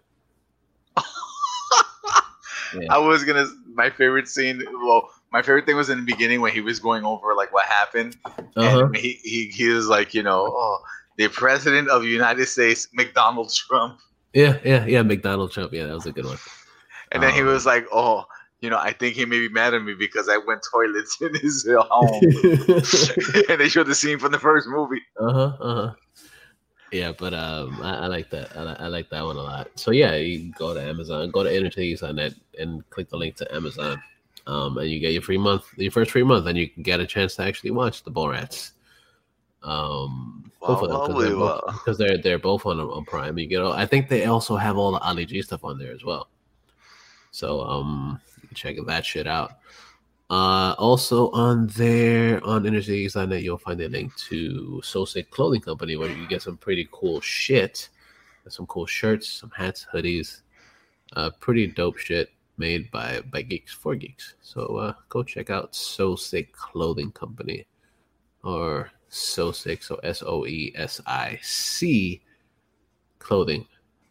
Yeah. I was gonna. My favorite scene. Well, my favorite thing was in the beginning when he was going over like what happened, Uh-huh. and he, he he was like, you know, oh, the president of the United States, McDonald Trump, Yeah, yeah, yeah. McDonald Trump. Yeah, that was a good one. and then he Um, was like, oh, you know, I think he may be mad at me because I went toilets in his uh, home, and they showed the scene from the first movie. Uh huh. Uh huh. Yeah, but um, I, I like that. I, li- I like that one a lot. So yeah, you can go to Amazon, go to entertainment dot net, and click the link to Amazon, um, and you get your free month, your first free month, and you can get a chance to actually watch the Borats. Um, both of them because they're, both- because they're they're both on on Prime. You get all, I think they also have all the Ali G stuff on there as well. So um, you can check that shit out. Uh, also on there on inner city geeks dot net, you'll find a link to So Sick Clothing Company where you can get some pretty cool shit, some cool shirts, some hats, hoodies, uh, pretty dope shit made by by geeks for geeks. So uh, go check out So Sick Clothing Company, or So Sick, so S O E S I C clothing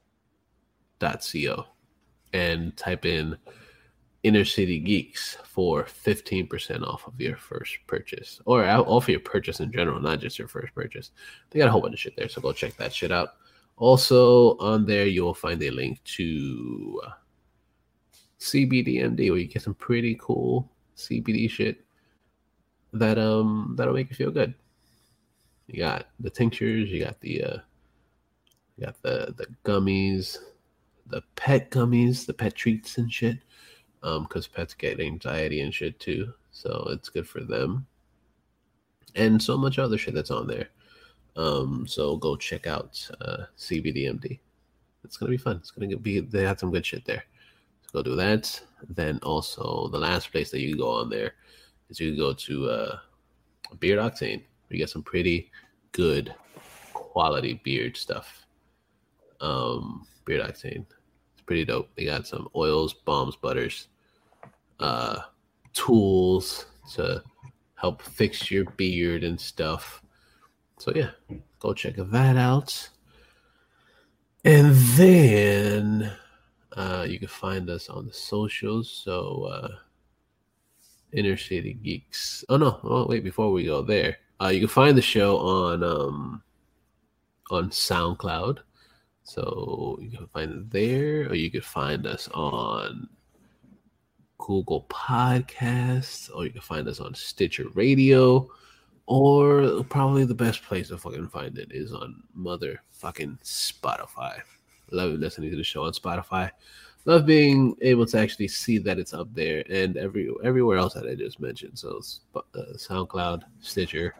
dot co, and type in Inner City Geeks for fifteen percent off of your first purchase, or off your purchase in general, not just your first purchase. They got a whole bunch of shit there, so go check that shit out. Also on there, you'll find a link to C B D M D, where you get some pretty cool C B D shit that um that'll make you feel good. You got the tinctures, you got the uh, you got the the gummies, the pet gummies, the pet treats and shit. Um, because pets get anxiety and shit too, so it's good for them. And so much other shit that's on there. Um, so go check out uh, C B D M D. It's gonna be fun. It's gonna be. They have some good shit there. So go do that. Then also the last place that you go on there is you go to uh, Beard Octane. You get some pretty good quality beard stuff. Um, Beard Octane. Pretty dope. They got some oils, balms, butters, uh, tools to help fix your beard and stuff. So yeah, go check that out. And then uh, you can find us on the socials. So uh, Inner City Geeks. Oh no! Oh wait, before we go there, uh, you can find the show on um, on SoundCloud. So you can find it there, or you can find us on Google Podcasts, or you can find us on Stitcher Radio, or probably the best place to fucking find it is on motherfucking Spotify. Love listening to the show on Spotify. Love being able to actually see that it's up there and every everywhere else that I just mentioned. So uh, SoundCloud, Stitcher,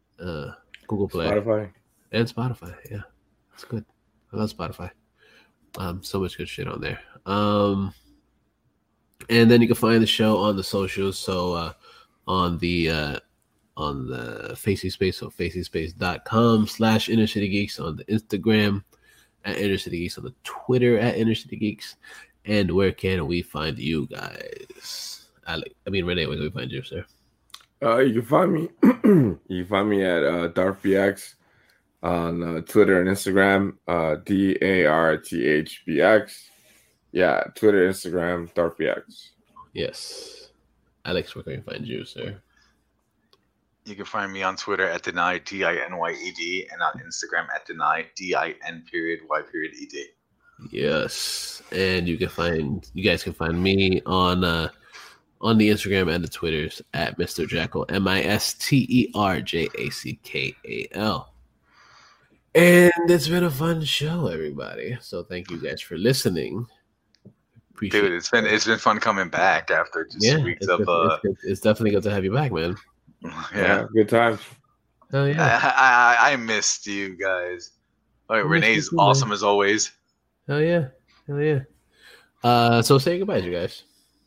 uh, Google Play, Spotify, and Spotify. Yeah. It's good. I love Spotify. Um, so much good shit on there. Um, and then you can find the show on the socials. So uh, on the uh, on the Facey Space, so facey-space.com slash Inner City Geeks on the Instagram, at Inner City Geeks on the Twitter at Inner City Geeks. And where can we find you guys? Alec, I mean, Renee, where can we find you, sir? Uh, you can find me. You can find me at uh, DarthBX on uh, Twitter and Instagram. Uh, D A R T H B X. Yeah, Twitter, Instagram, DarthBX. Yes, Alex, where can we find you, sir? You can find me on Twitter at deny D I N Y E D and on Instagram at deny D I N period Y period E D. Yes, and you can find you guys can find me on uh on the Instagram and the Twitters at Mister Jackal, M I S T E R J A C K A L. And it's been a fun show, everybody. So thank you guys for listening. Appreciate Dude, it's been it's been fun coming back after just yeah, weeks it's, of uh it's, it's definitely good to have you back, man. yeah. Yeah, good times. Hell yeah. I, I I missed you guys. All right, I missed Renee's you too, man. awesome as always. Hell yeah. Hell yeah. Uh, so say goodbye, you guys.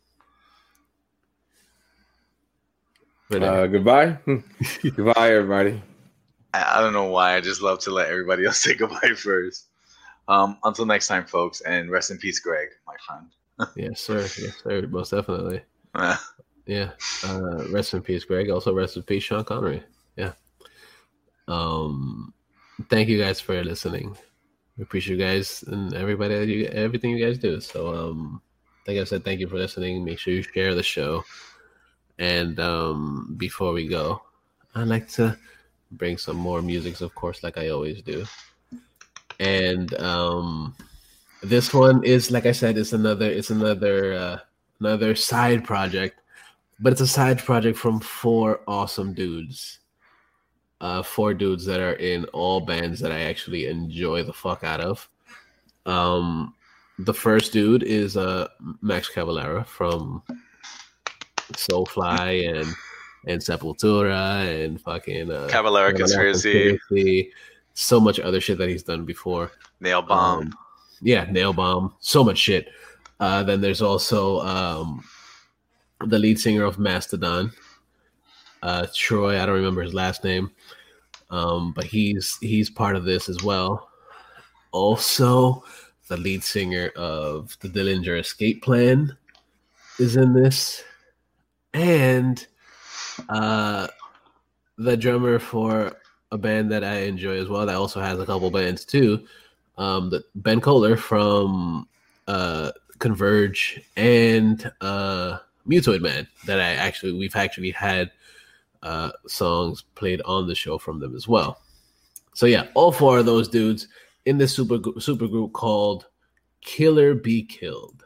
Uh, goodbye. Goodbye, everybody. I, I don't know why. I just love to let everybody else say goodbye first. Um, until next time, folks, and rest in peace, Greg, my friend. Yes, sir. Yes, sir. Most definitely. Yeah. Uh, rest in peace, Greg. Also, rest in peace, Sean Connery. Yeah. Um, thank you guys for listening. We appreciate you guys and everybody, that you, everything you guys do. So, um, like I said, thank you for listening. Make sure you share the show. And um, before we go, I'd like to bring some more music, of course, like I always do. And um, this one is, like I said, it's another, it's another, uh, another side project, but it's a side project from four awesome dudes. Uh, four dudes that are in all bands that I actually enjoy the fuck out of. Um, the first dude is uh, Max Cavalera from Soulfly and and Sepultura and fucking uh, Cavalera Conspiracy. Conspiracy. So much other shit that he's done before. Nail Bomb. Um, yeah, Nail Bomb. So much shit. Uh, then there's also um, the lead singer of Mastodon. Uh, Troy, I don't remember his last name, um, but he's he's part of this as well. Also, the lead singer of the Dillinger Escape Plan is in this, and uh, the drummer for a band that I enjoy as well, that also has a couple bands too, um, the Ben Kohler from uh, Converge and uh, Mutoid Man, that I actually we've actually had. Uh, songs played on the show from them as well. So yeah, all four of those dudes in this super super group called Killer Be Killed,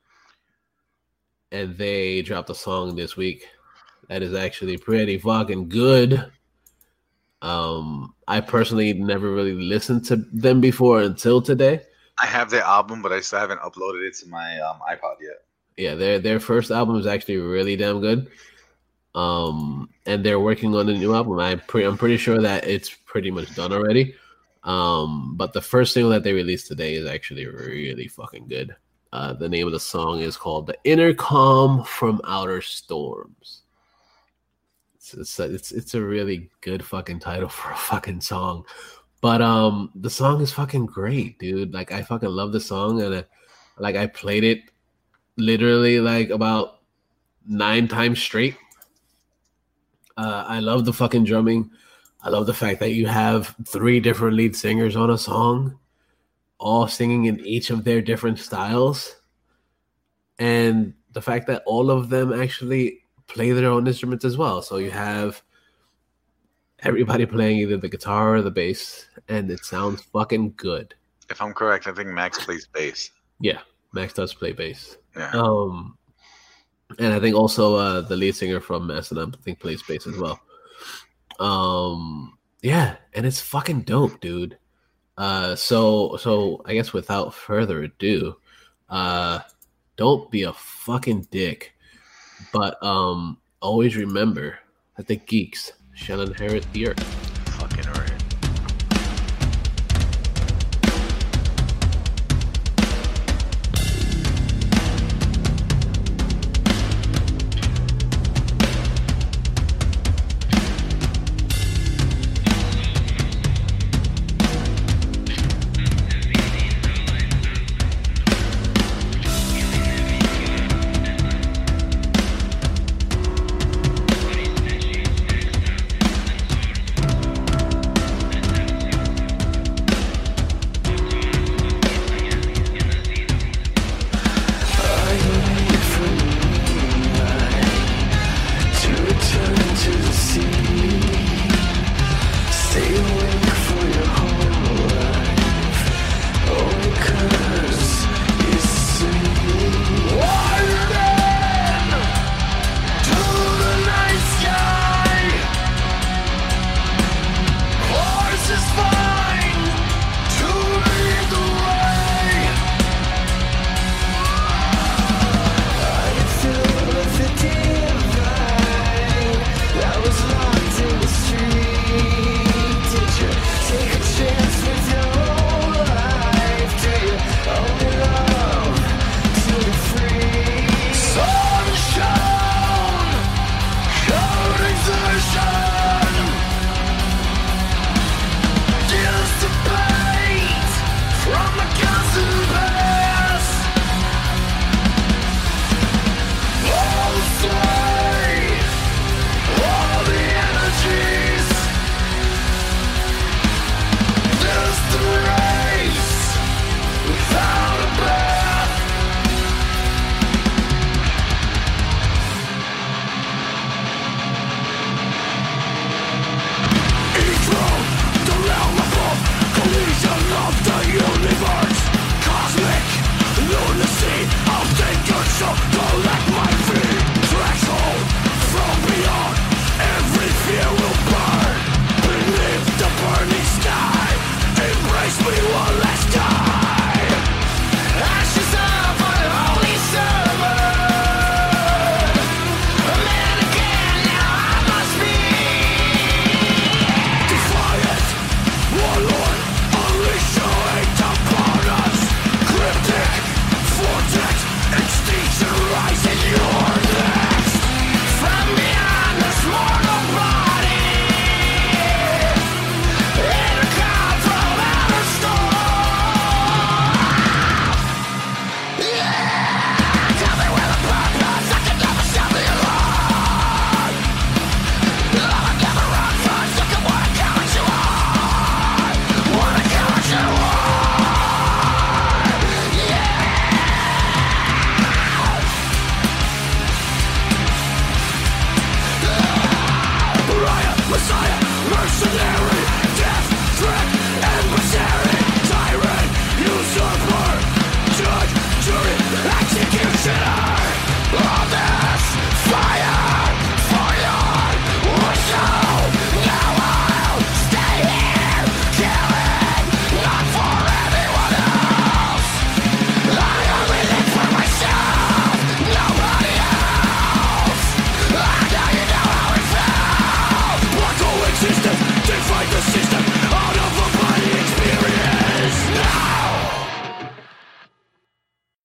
and they dropped a song this week that is actually pretty fucking good. Um, I personally never really listened to them before until today. I have their album, but I still haven't uploaded it to my um, iPod yet. Yeah, their their first album is actually really damn good. Um, and they're working on a new album. I pre- I'm pretty sure that it's pretty much done already. Um, but the first single that they released today is actually really fucking good. Uh, the name of the song is called "The Inner Calm from Outer Storms." It's it's a, it's, it's a really good fucking title for a fucking song. But um, the song is fucking great, dude. Like I fucking love the song, and I, like I played it literally like about nine times straight. Uh, I love the fucking drumming. I love the fact that you have three different lead singers on a song, all singing in each of their different styles. And the fact that all of them actually play their own instruments as well. So you have everybody playing either the guitar or the bass, and it sounds fucking good. If I'm correct, I think Max plays bass. Yeah, Max does play bass. Yeah. Um, and I think also uh, the lead singer from Mastodon, I think, plays bass as well. Um, yeah, and it's fucking dope, dude. Uh, so so I guess without further ado, uh, don't be a fucking dick, but um, always remember that the geeks shall inherit the earth.